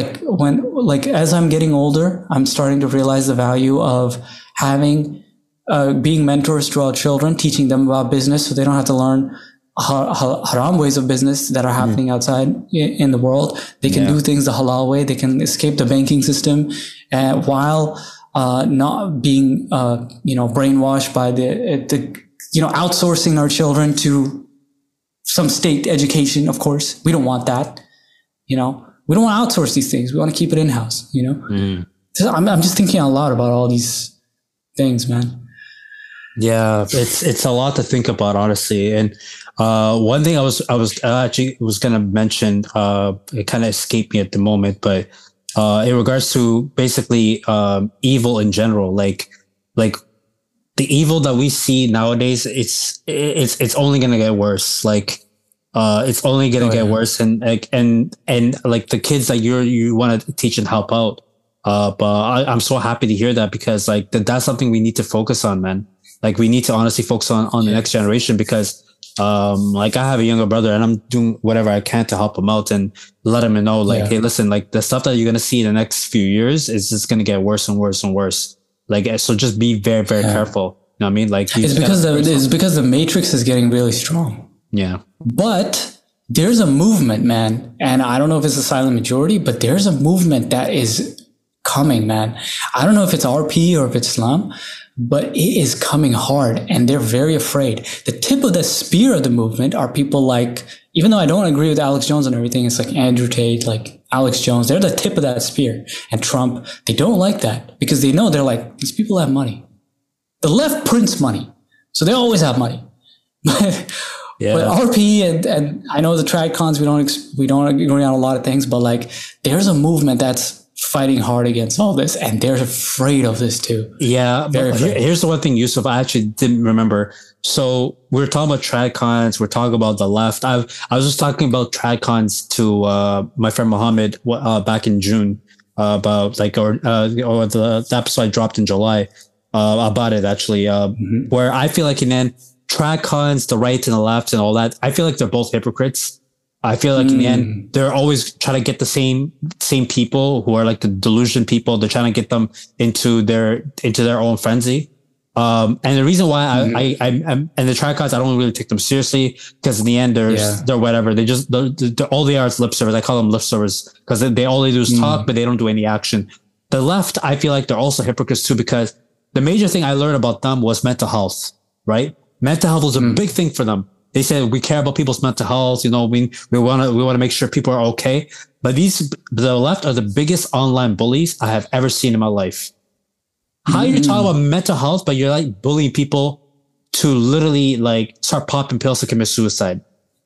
as I'm getting older, I'm starting to realize the value of having, being mentors to our children, teaching them about business so they don't have to learn haram ways of business that are happening outside in the world. They can do things the halal way. They can escape the banking system, while not being, brainwashed by the outsourcing our children to some state education. Of course, we don't want that. We don't want to outsource these things. We want to keep it in-house, So I'm just thinking a lot about all these things, man. Yeah, it's a lot to think about, honestly. And one thing I actually was gonna mention, it kind of escaped me at the moment, but in regards to basically evil in general, like the evil that we see nowadays, it's only gonna get worse. Like it's only gonna get worse, and like the kids that you want to teach and help out. But I'm so happy to hear that, because like that's something we need to focus on, man. Like, we need to honestly focus on the next generation, because like, I have a younger brother, and I'm doing whatever I can to help him out and let him know, like, hey, listen, like, the stuff that you're gonna see in the next few years is just gonna get worse and worse and worse. Like, so just be very, very careful. You know what I mean? Like, it's because the matrix is getting really strong. Yeah. But there's a movement, man, and I don't know if it's a silent majority, but there's a movement that is coming, man. I don't know if it's RP or if it's Islam, but it is coming hard, and they're very afraid. The tip of the spear of the movement are people like, even though I don't agree with Alex Jones and everything, it's like Andrew Tate, like Alex Jones, they're the tip of that spear. And Trump, they don't like that, because they know, they're like, these people have money. The left prints money, so they always have money. But RP and I know the TradCons, we don't agree on a lot of things, but like, there's a movement that's fighting hard against all this, and they're afraid of this too. Yeah, but here's the one thing, Yusuf, I actually didn't remember. So we're talking about TradCons, we're talking about the left. I was just talking about TradCons to my friend Mohammed back in June, about like or the episode I dropped in July about it, actually, where I feel like in the end, TradCons, the right and the left and all that, I feel like they're both hypocrites. I feel like in the end, they're always trying to get the same people who are like the delusion people. They're trying to get them into their own frenzy. And the reason why I'm and the TradCons, I don't really take them seriously, because in the end, they're whatever. They're all they are is lip service. I call them lip service, because they all they do is talk, but they don't do any action. The left, I feel like they're also hypocrites too, because the major thing I learned about them was mental health, right? Mental health was a big thing for them. They said, we care about people's mental health. We want to make sure people are okay. But the left are the biggest online bullies I have ever seen in my life. How you talk about mental health, but you're like bullying people to literally like start popping pills to commit suicide.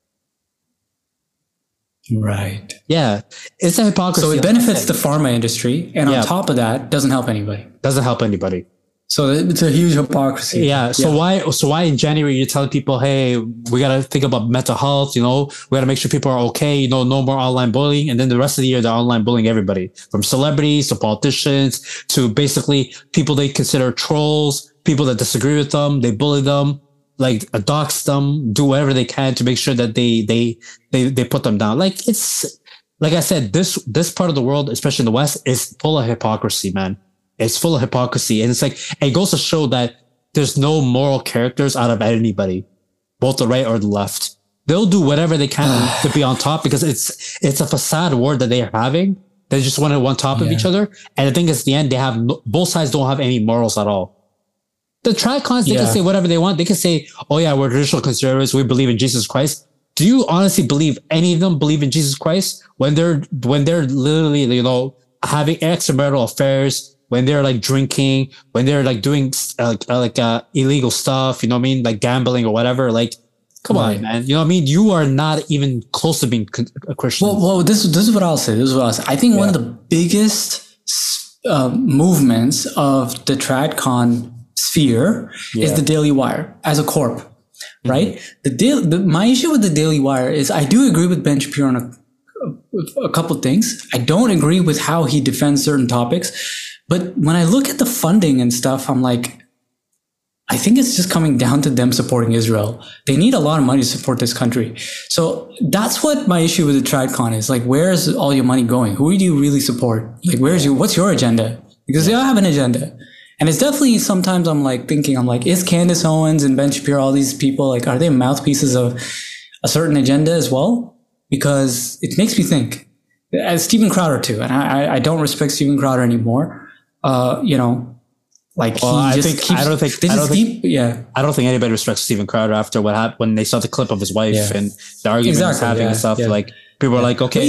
Right. Yeah. It's a hypocrisy. So it benefits the pharma industry. And on top of that, doesn't help anybody. Doesn't help anybody. So it's a huge hypocrisy. Yeah. So why in January you're telling people, hey, we got to think about mental health, we got to make sure people are okay, no more online bullying. And then the rest of the year, they're online bullying everybody, from celebrities to politicians to basically people they consider trolls, people that disagree with them. They bully them, like dox them, do whatever they can to make sure that they put them down. Like, it's, like I said, this part of the world, especially in the West, is full of hypocrisy, man. It's full of hypocrisy. And it's like, it goes to show that there's no moral characters out of anybody, both the right or the left. They'll do whatever they can to be on top, because it's a facade war that they are having. They just want to on top of each other. And the thing is, at the end, both sides don't have any morals at all. The TradCons, they can say whatever they want. They can say, oh yeah, we're traditional conservatives. We believe in Jesus Christ. Do you honestly believe any of them believe in Jesus Christ when they're literally, you know, having extramarital affairs, when they're like drinking, when they're like doing illegal stuff, you know what I mean? Like gambling or whatever. Like, come on, man. You know what I mean? You are not even close to being a Christian. Well, this is what I'll say. I think one of the biggest movements of the TradCon sphere is the Daily Wire as a corp, right? My issue with the Daily Wire is I do agree with Ben Shapiro on a couple of things. I don't agree with how he defends certain topics, but when I look at the funding and stuff, I'm like, I think it's just coming down to them supporting Israel. They need a lot of money to support this country. So that's what my issue with the TradCon is. Like, where is all your money going? Who do you really support? Like, what's your agenda? Because they all have an agenda. And it's definitely sometimes I'm like, is Candace Owens and Ben Shapiro, all these people, like, are they mouthpieces of a certain agenda as well? Because it makes me think. As Steven Crowder too, and I don't respect Steven Crowder anymore. You know, like I don't think anybody respects Steven Crowder after what happened when they saw the clip of his wife and the argument he was having and stuff. Like, people are like, okay.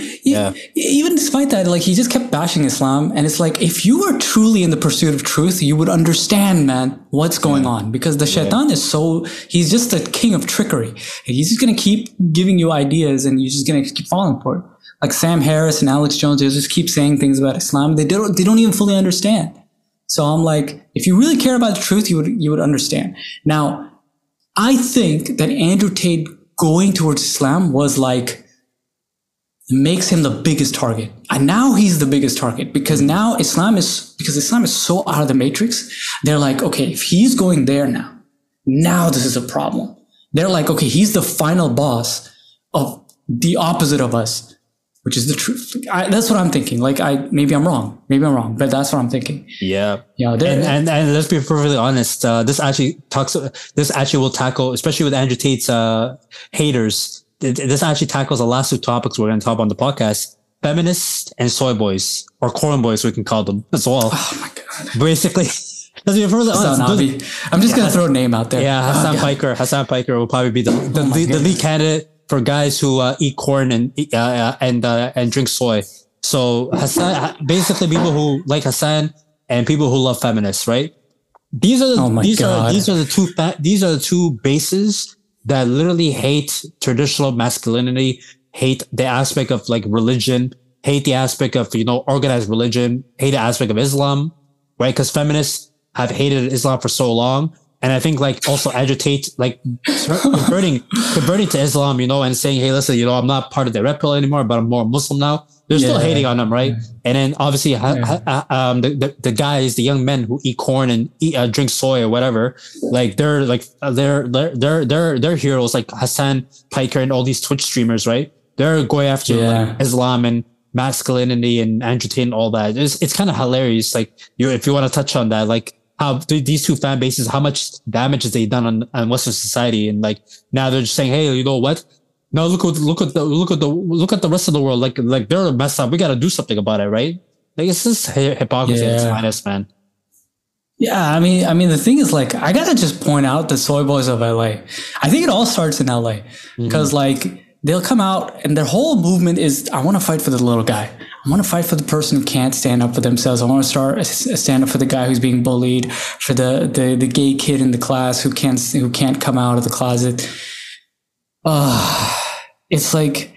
Even despite that, like, he just kept bashing Islam. And it's like, if you were truly in the pursuit of truth, you would understand, man, what's going on. Because the shaitan he's just the king of trickery. And he's just going to keep giving you ideas and you're just going to keep falling for it. Like Sam Harris and Alex Jones, they just keep saying things about Islam. They don't even fully understand. So I'm like, if you really care about the truth, you would understand. Now, I think that Andrew Tate going towards Islam was like, makes him the biggest target. And now he's the biggest target because now Islam is so out of the matrix. They're like, okay, if he's going there now this is a problem. They're like, okay, he's the final boss of the opposite of us, which is the truth. That's what I'm thinking. Like, maybe I'm wrong, but that's what I'm thinking. Yeah. And let's be perfectly honest. This actually will tackle, especially with Andrew Tate's haters. This actually tackles the last two topics we're going to talk on the podcast: feminists and soy boys, or corn boys, we can call them as well. Oh my god! Basically, let's be perfectly honest. I'm just going to throw a name out there. Yeah, Hassan Piker will probably be the lead candidate for guys who eat corn and drink soy. So Hassan, basically, people who like Hassan and people who love feminists, right? These are the two bases that literally hate traditional masculinity, hate the aspect of like religion, hate the aspect of, you know, organized religion, hate the aspect of Islam, right? Because feminists have hated Islam for so long. And I think like also agitate, like converting to Islam, you know, and saying, hey, listen, you know, I'm not part of the red pill anymore, but I'm more Muslim now. They're still hating on them, right? And then obviously, the guys, the young men who eat corn and drink soy or whatever, like they're heroes, like Hassan Piker and all these Twitch streamers, right? They're going after like Islam and masculinity and Andrew Tate and all that. It's kind of hilarious. Like if you want to touch on that, like how these two fan bases, how much damage has they done on Western society, and like now they're just saying, hey, you know what? No, look at the rest of the world. Like they're messed up. We got to do something about it, right? Like it's just hypocrisy at its finest, man. Yeah, I mean, the thing is, like, I gotta just point out the soy boys of LA. I think it all starts in LA because, like, they'll come out and their whole movement is, I want to fight for the little guy. I want to fight for the person who can't stand up for themselves. I want to stand up for the guy who's being bullied, for the gay kid in the class who can't come out of the closet. It's like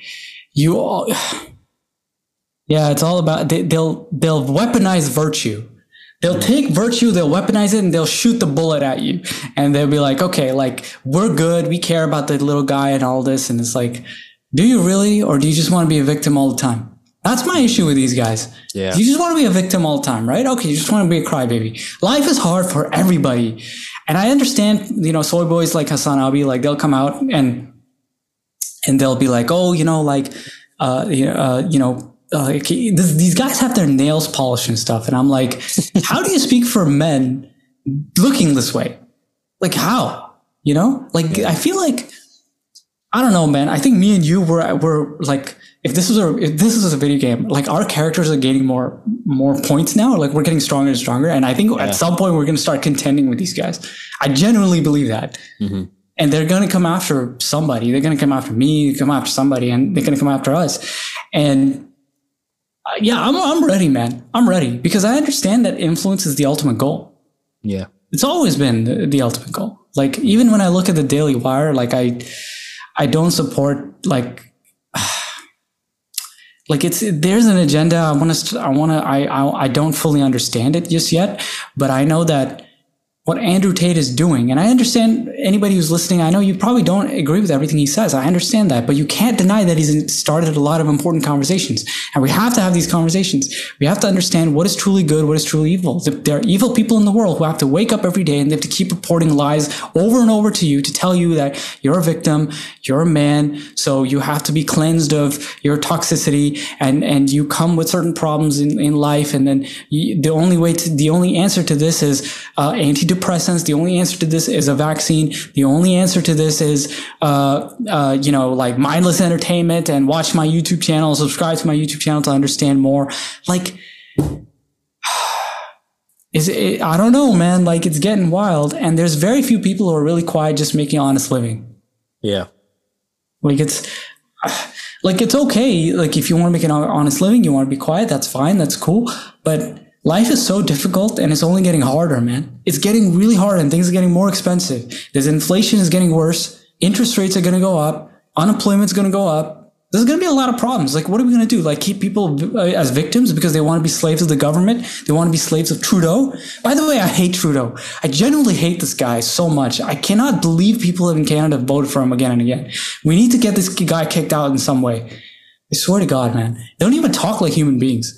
it's all about, they'll weaponize virtue. They'll take virtue, they'll weaponize it, and they'll shoot the bullet at you. And they'll be like, okay, like, we're good. We care about the little guy and all this. And it's like, do you really? Or do you just want to be a victim all the time? That's my issue with these guys. Yeah. You just want to be a victim all the time, right? Okay, you just want to be a crybaby. Life is hard for everybody. And I understand, you know, soy boys like Hassan Abi, like, they'll come out and they'll be like, oh, you know, like, these guys have their nails polished and stuff. And I'm like, how do you speak for men looking this way? Like, how? You know, like, I feel like I don't know, man. I think me and you were like, if this was a video game, like our characters are gaining more points now. Like we're getting stronger and stronger. And I think at some point we're going to start contending with these guys. I genuinely believe that. Mm-hmm. And they're going to come after somebody. They're going to come after me, come after somebody, and they're going to come after us. And yeah, I'm ready, man. I'm ready because I understand that influence is the ultimate goal. Yeah. It's always been the ultimate goal. Like even when I look at the Daily Wire, like I don't support like there's an agenda. I don't fully understand it just yet, but I know that what Andrew Tate is doing, and I understand anybody who's listening, I know you probably don't agree with everything he says. I understand that, but you can't deny that he's started a lot of important conversations, and we have to have these conversations. We have to understand what is truly good, what is truly evil. There are evil people in the world who have to wake up every day and they have to keep reporting lies over and over to you to tell you that you're a victim, you're a man, so you have to be cleansed of your toxicity, and you come with certain problems in life, and then the only answer to this is antidepressants. The only answer to this is a vaccine. The only answer to this is, like mindless entertainment and watch my YouTube channel, subscribe to my YouTube channel to understand more. Like, I don't know, man. Like it's getting wild, and there's very few people who are really quiet, just making honest living. Yeah. Like it's okay. Like if you want to make an honest living, you want to be quiet. That's fine. That's cool. But life is so difficult and it's only getting harder, man. It's getting really hard and things are getting more expensive. There's inflation is getting worse. Interest rates are going to go up. Unemployment's going to go up. There's going to be a lot of problems. Like, what are we going to do? Like, keep people as victims because they want to be slaves of the government? They want to be slaves of Trudeau? By the way, I hate Trudeau. I genuinely hate this guy so much. I cannot believe people in Canada voted for him again and again. We need to get this guy kicked out in some way. I swear to God, man. They don't even talk like human beings.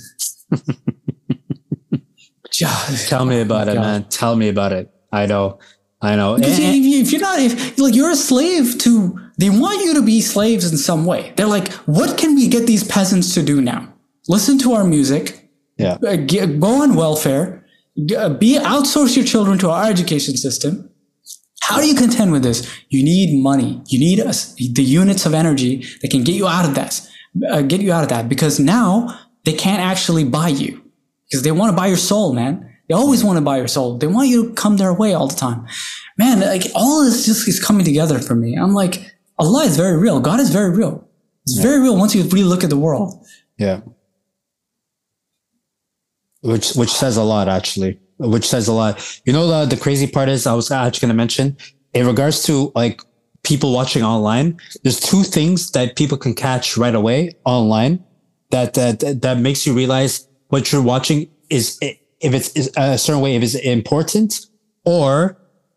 Tell me about it, man. Tell me about it. I know. Because if you're a slave to, they want you to be slaves in some way. They're like, what can we get these peasants to do now? Listen to our music. Yeah. Go on welfare. Outsource your children to our education system. How do you contend with this? You need money. You need the units of energy that can get you out of that. Because now they can't actually buy you. Because they want to buy your soul, man. They always want to buy your soul. They want you to come their way all the time. Man, like all of this just is coming together for me. I'm like, Allah is very real. God is very real. It's very real once you really look at the world. Yeah. Which says a lot, actually. Which says a lot. You know, the crazy part is, I was actually going to mention, in regards to like people watching online, there's two things that people can catch right away online that makes you realize what you're watching is, if it's a certain way, if it's important, or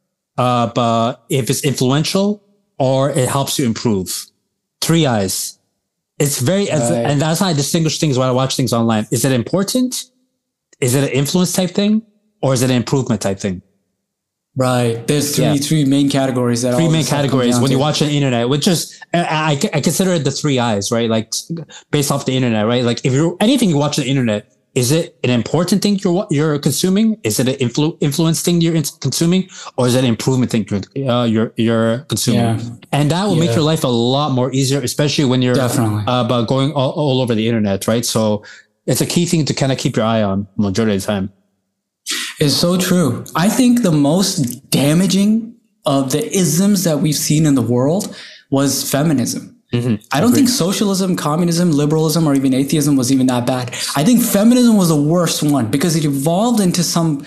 if it's influential, or it helps you improve. 3 eyes. It's very, and that's how I distinguish things when I watch things online. Is it important? Is it an influence type thing? Or is it an improvement type thing? Right. There's three main categories. Three main categories when you watch on the internet, which is, I consider it the 3 eyes, right? Like based off the internet, right? Like if anything you watch on the internet, is it an important thing you're consuming? Is it an influence thing you're consuming, or is it an improvement thing you're consuming? Yeah. And that will make your life a lot more easier, especially when you're about going all over the internet, right? So it's a key thing to kind of keep your eye on majority of the time. It's so true. I think the most damaging of the isms that we've seen in the world was feminism. Mm-hmm. I don't think socialism, communism, liberalism, or even atheism was even that bad. I think feminism was the worst one because it evolved into some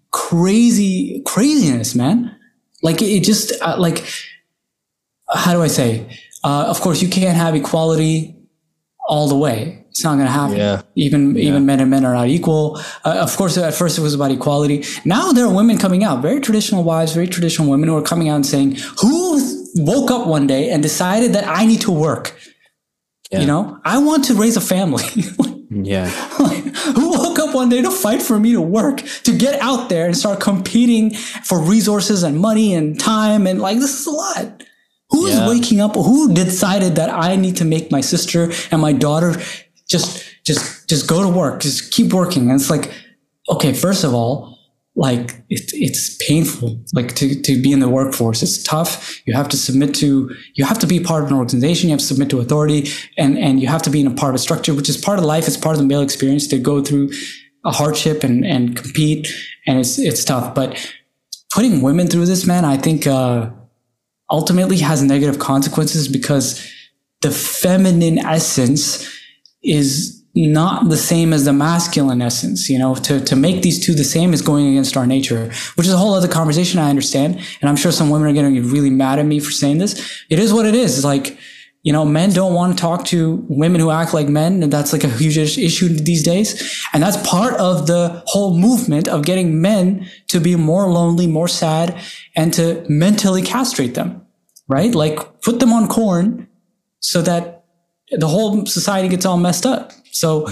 craziness, man. Like it just like, how do I say? Of course, you can't have equality all the way. It's not going to happen. Yeah. Even men and men are not equal. Of course, at first it was about equality. Now there are women coming out, very traditional wives, very traditional women who are coming out and saying, who woke up one day and decided that I need to work? Yeah. You know, I want to raise a family. Yeah. Who woke up one day to fight for me to work, to get out there and start competing for resources and money and time? And like, this is a lot. Who is waking up? Who decided that I need to make my sister and my daughter just go to work, just keep working? And it's like, okay, first of all, like it's painful, like to be in the workforce. It's tough. You have to be part of an organization. You have to submit to authority, and you have to be in a part of a structure, which is part of life. It's part of the male experience to go through a hardship and compete. And it's tough, but putting women through this, man, I think, ultimately has negative consequences, because the feminine essence is not the same as the masculine essence. You know, to make these two the same is going against our nature, which is a whole other conversation. I understand. And I'm sure some women are going to get really mad at me for saying this. It is what it is. It's like, you know, men don't want to talk to women who act like men. And that's like a huge issue these days. And that's part of the whole movement of getting men to be more lonely, more sad, and to mentally castrate them, right? Like put them on corn so that the whole society gets all messed up. So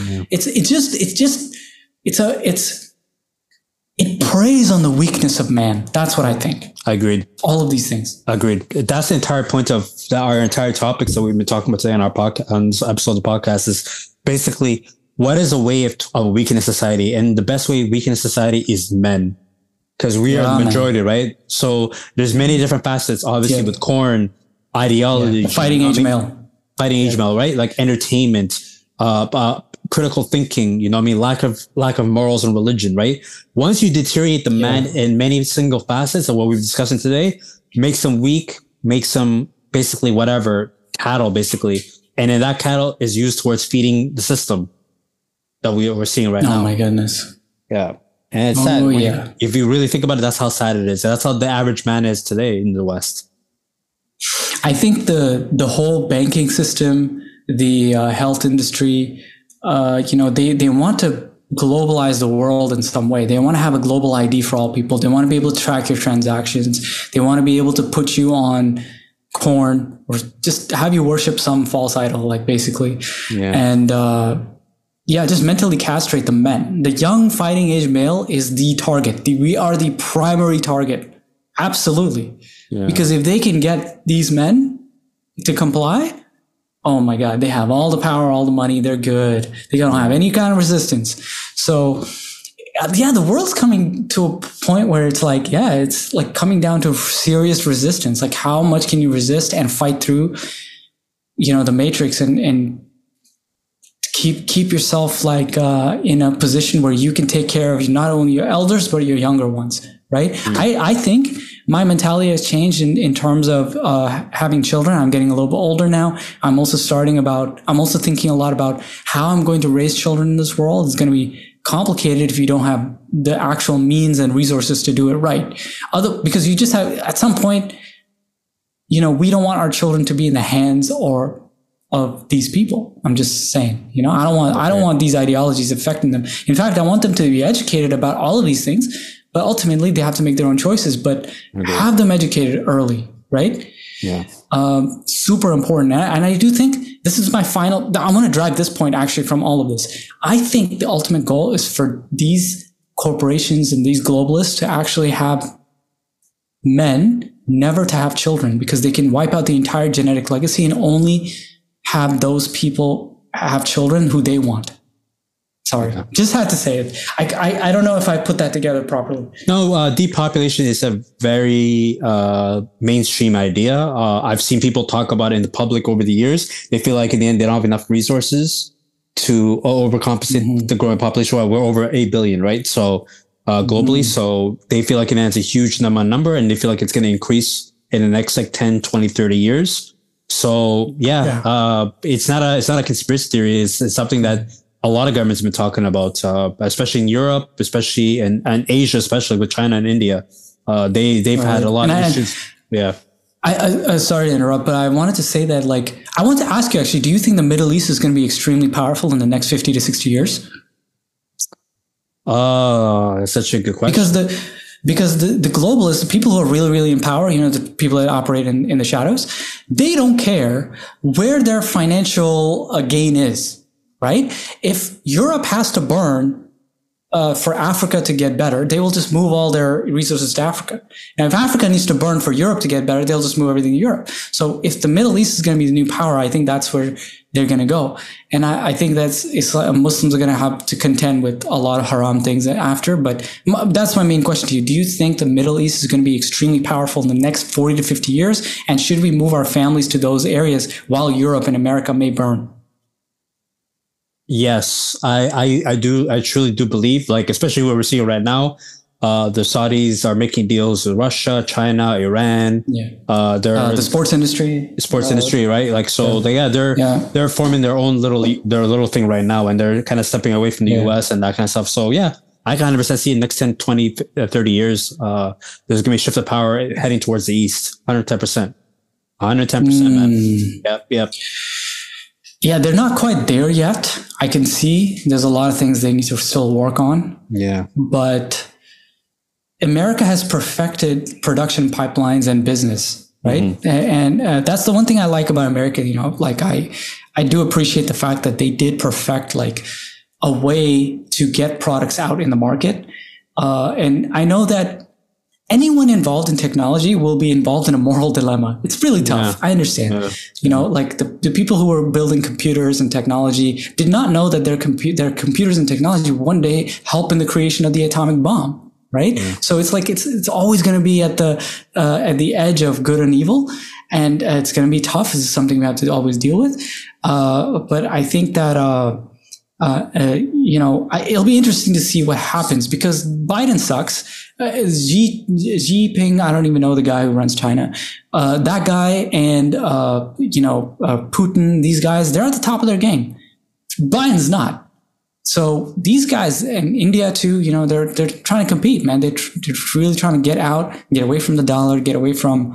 it preys on the weakness of man. That's what I think. Agreed. All of these things. Agreed. That's the entire point of our entire topics that we've been talking about today on our podcast, on this episode of the podcast, is basically what is a way of weakening society, and the best way of weakening society is men, because we are the majority, right? So there's many different facets, obviously, with corn, ideology, fighting age male, right? Like entertainment, critical thinking, you know what I mean? Lack of morals and religion, right? Once you deteriorate the man in many single facets of what we've discussing today, makes them weak, makes them basically whatever, cattle, basically. And then that cattle is used towards feeding the system that we're seeing right now. Oh my goodness. Yeah. And it's sad. If you really think about it, that's how sad it is. That's how the average man is today in the West. I think the whole banking system, the health industry, you know, they want to globalize the world in some way. They want to have a global ID for all people. They want to be able to track your transactions. They want to be able to put you on corn or just have you worship some false idol, like basically. Yeah. And just mentally castrate the men. The young fighting age male is the target. We are the primary target. Absolutely. Yeah. Because if they can get these men to comply, oh my God, they have all the power, all the money. They're good. They don't have any kind of resistance. So the world's coming to a point where it's like, it's like coming down to serious resistance. Like how much can you resist and fight through, you know, the matrix and keep yourself like, in a position where you can take care of not only your elders, but your younger ones. Right. Mm-hmm. I think my mentality has changed in terms of, having children. I'm getting a little bit older now. I'm also thinking a lot about how I'm going to raise children in this world. It's going to be complicated if you don't have the actual means and resources to do it right. Because you just have, at some point, you know, we don't want our children to be in the hands of these people. I'm just saying, you know, I don't want these ideologies affecting them. In fact, I want them to be educated about all of these things. But ultimately, they have to make their own choices, but have them educated early, right? Yeah. Super important. And I do think this is my final, I want to drive this point actually from all of this. I think the ultimate goal is for these corporations and these globalists to actually have men never to have children, because they can wipe out the entire genetic legacy and only have those people have children who they want. Sorry, just had to say it. I don't know if I put that together properly. No, depopulation is a very mainstream idea. I've seen people talk about it in the public over the years. They feel like in the end, they don't have enough resources to overcompensate the growing population. Well, we're over 8 billion, right? So globally. So they feel like in the end, it's a huge number, and they feel like it's going to increase in the next like 10, 20, 30 years. So it's not a conspiracy theory. It's something that a lot of governments have been talking about, especially in Europe, especially and Asia, especially with China and India. They've had a lot of issues. Yeah. I sorry to interrupt, but I wanted to say that, like, I want to ask you actually, do you think the Middle East is going to be extremely powerful in the next 50 to 60 years? That's such a good question. Because the globalists, the people who are really, really in power, you know, the people that operate in the shadows, they don't care where their financial gain is. Right? If Europe has to burn for Africa to get better, they will just move all their resources to Africa. And if Africa needs to burn for Europe to get better, they'll just move everything to Europe. So if the Middle East is going to be the new power, I think that's where they're going to go. And I think Muslims are going to have to contend with a lot of haram things after. But that's my main question to you. Do you think the Middle East is going to be extremely powerful in the next 40 to 50 years? And should we move our families to those areas while Europe and America may burn? Yes, I do. I truly do believe, like, especially what we're seeing right now, the Saudis are making deals with Russia, China, Iran. Yeah. The sports industry. Industry, right? Like, so they're forming their little thing right now, and they're kind of stepping away from the US and that kind of stuff. So yeah, I can 100% see in the next 10, 20, 30 years, there's going to be a shift of power heading towards the East. 110%. 110%, man. Yep. Yeah, they're not quite there yet. I can see there's a lot of things they need to still work on. Yeah. But America has perfected production pipelines and business, right? Mm-hmm. And that's the one thing I like about America. You know, like I do appreciate the fact that they did perfect like a way to get products out in the market. And I know that anyone involved in technology will be involved in a moral dilemma. It's really tough. Yeah. I understand. Yeah. You know, like the people who were building computers and technology did not know that their computers and technology one day help in the creation of the atomic bomb, right? Yeah. So it's like it's always going to be at the edge of good and evil, and it's going to be tough. It's something we have to always deal with. But I think that it'll be interesting to see what happens because Biden sucks. Xi Jinping, I don't even know the guy who runs China. That guy and, Putin, these guys, they're at the top of their game. Biden's not. So these guys in India too, you know, they're trying to compete, man. They're really trying to get out, get away from the dollar, get away from,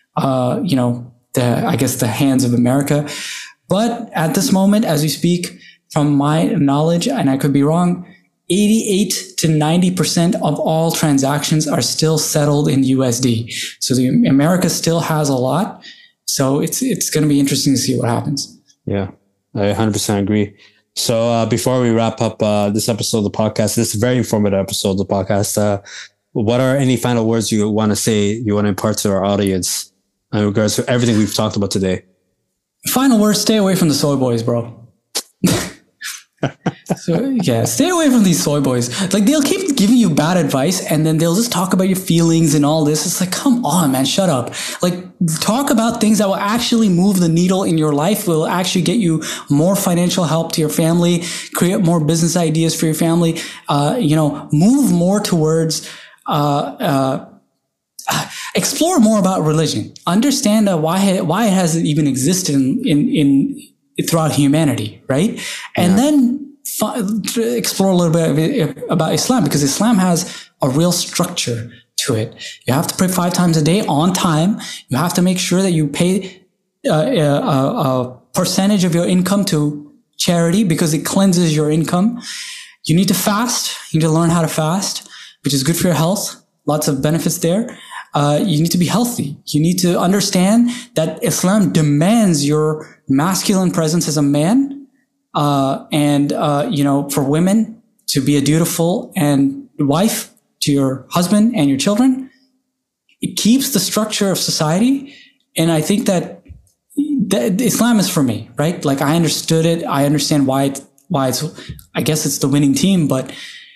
the hands of America. But at this moment, as we speak, from my knowledge, and I could be wrong, 88 to 90% of all transactions are still settled in USD. So America still has a lot. So it's going to be interesting to see what happens. Yeah, I 100% agree. So before we wrap up this episode of the podcast, this very informative episode of the podcast, what are any final words you want to say, you want to impart to our audience in regards to everything we've talked about today? Final words, stay away from the soy boys, bro. So yeah, stay away from these soy boys. Like they'll keep giving you bad advice and then they'll just talk about your feelings and all this. It's like, come on, man, shut up. Like talk about things that will actually move the needle in your life, will actually get you more financial help to your family, create more business ideas for your family, move more towards, explore more about religion, understand why it hasn't even existed in throughout humanity, right? And then explore a little bit about Islam, because Islam has a real structure to it. You have to pray 5 times a day on time. You have to make sure that you pay a percentage of your income to charity because it cleanses your income. You need to fast. You need to learn how to fast, which is good for your health. Lots of benefits there. You need to be healthy. You need to understand that Islam demands your masculine presence as a man, for women to be a dutiful and wife to your husband and your children. It keeps the structure of society. And I think that Islam is for me, right? Like I understood it. I understand why it's, I guess it's the winning team, but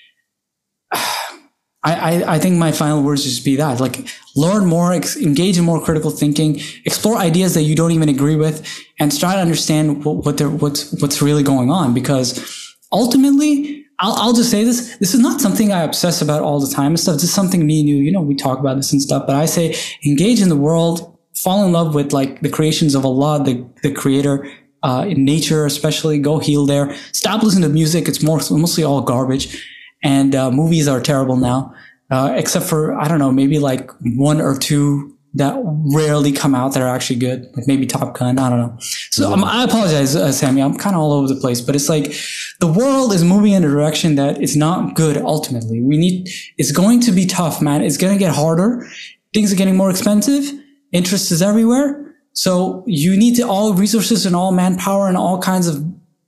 I think my final words just be that, like, learn more, engage in more critical thinking, explore ideas that you don't even agree with, and try to understand what's really going on. Because ultimately, I'll just say this is not something I obsess about all the time and stuff. This is something me and you, we talk about this and stuff, but I say, engage in the world, fall in love with like the creations of Allah, the creator, in nature, especially go heal there. Stop listening to music. It's mostly all garbage. And movies are terrible now, except for, I don't know, maybe like 1 or 2 that rarely come out that are actually good, like maybe Top Gun. I don't know. So I apologize, Sammy. I'm kind of all over the place, but it's like the world is moving in a direction that is not good ultimately. It's going to be tough, man. It's going to get harder. Things are getting more expensive. Interest is everywhere. So you need all resources and all manpower and all kinds of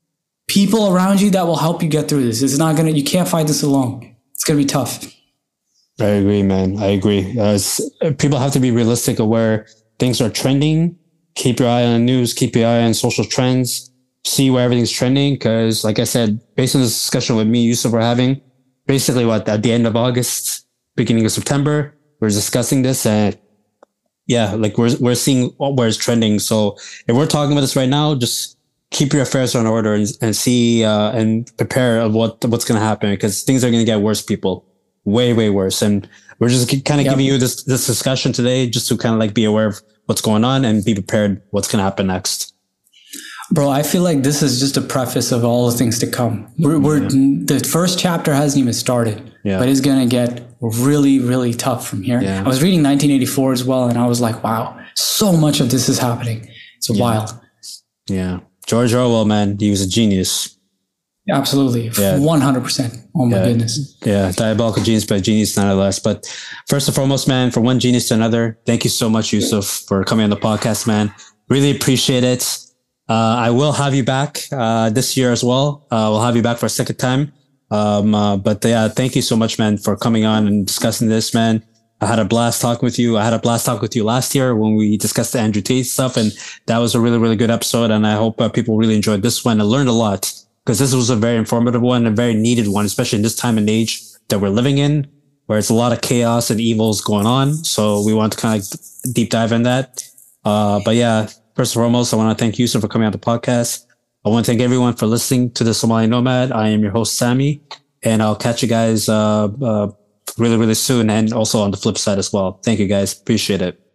people around you that will help you get through this. You can't fight this alone. It's going to be tough. I agree, man. I agree. People have to be realistic of where things are trending. Keep your eye on the news, keep your eye on social trends, see where everything's trending. Because like I said, based on this discussion with me, Yusuf, we're having basically at the end of August, beginning of September, we're discussing this, and yeah, like we're seeing where it's trending. So if we're talking about this right now, just keep your affairs in order and see and prepare of what's going to happen, because things are going to get worse, people, way worse. And we're just kind of giving you this discussion today just to kind of like be aware of what's going on and be prepared what's going to happen next. Bro, I feel like this is just a preface of all the things to come. The first chapter hasn't even started, but it's going to get really, really tough from here. I was reading 1984 as well, and I was like, wow, so much of this is happening. It's wild. Yeah. George Orwell, man, he was a genius. Absolutely. 100%. Oh my goodness. Yeah. Diabolical genius, but genius nonetheless. But first and foremost, man, from one genius to another, thank you so much, Yusuf, for coming on the podcast, man. Really appreciate it. I will have you back this year as well. We'll have you back for a second time. But yeah, thank you so much, man, for coming on and discussing this, man. I had a blast talking with you. I had a blast talking with you last year when we discussed the Andrew Tate stuff, and that was a really, really good episode. And I hope people really enjoyed this one and learned a lot, because this was a very informative one, a very needed one, especially in this time and age that we're living in, where it's a lot of chaos and evils going on. So we want to kind of deep dive in that. But yeah, first and foremost, I want to thank Yusuf for coming on the podcast. I want to thank everyone for listening to the Somali Nomad. I am your host, Sammy, and I'll catch you guys really, really soon, and also on the flip side as well. Thank you, guys. Appreciate it.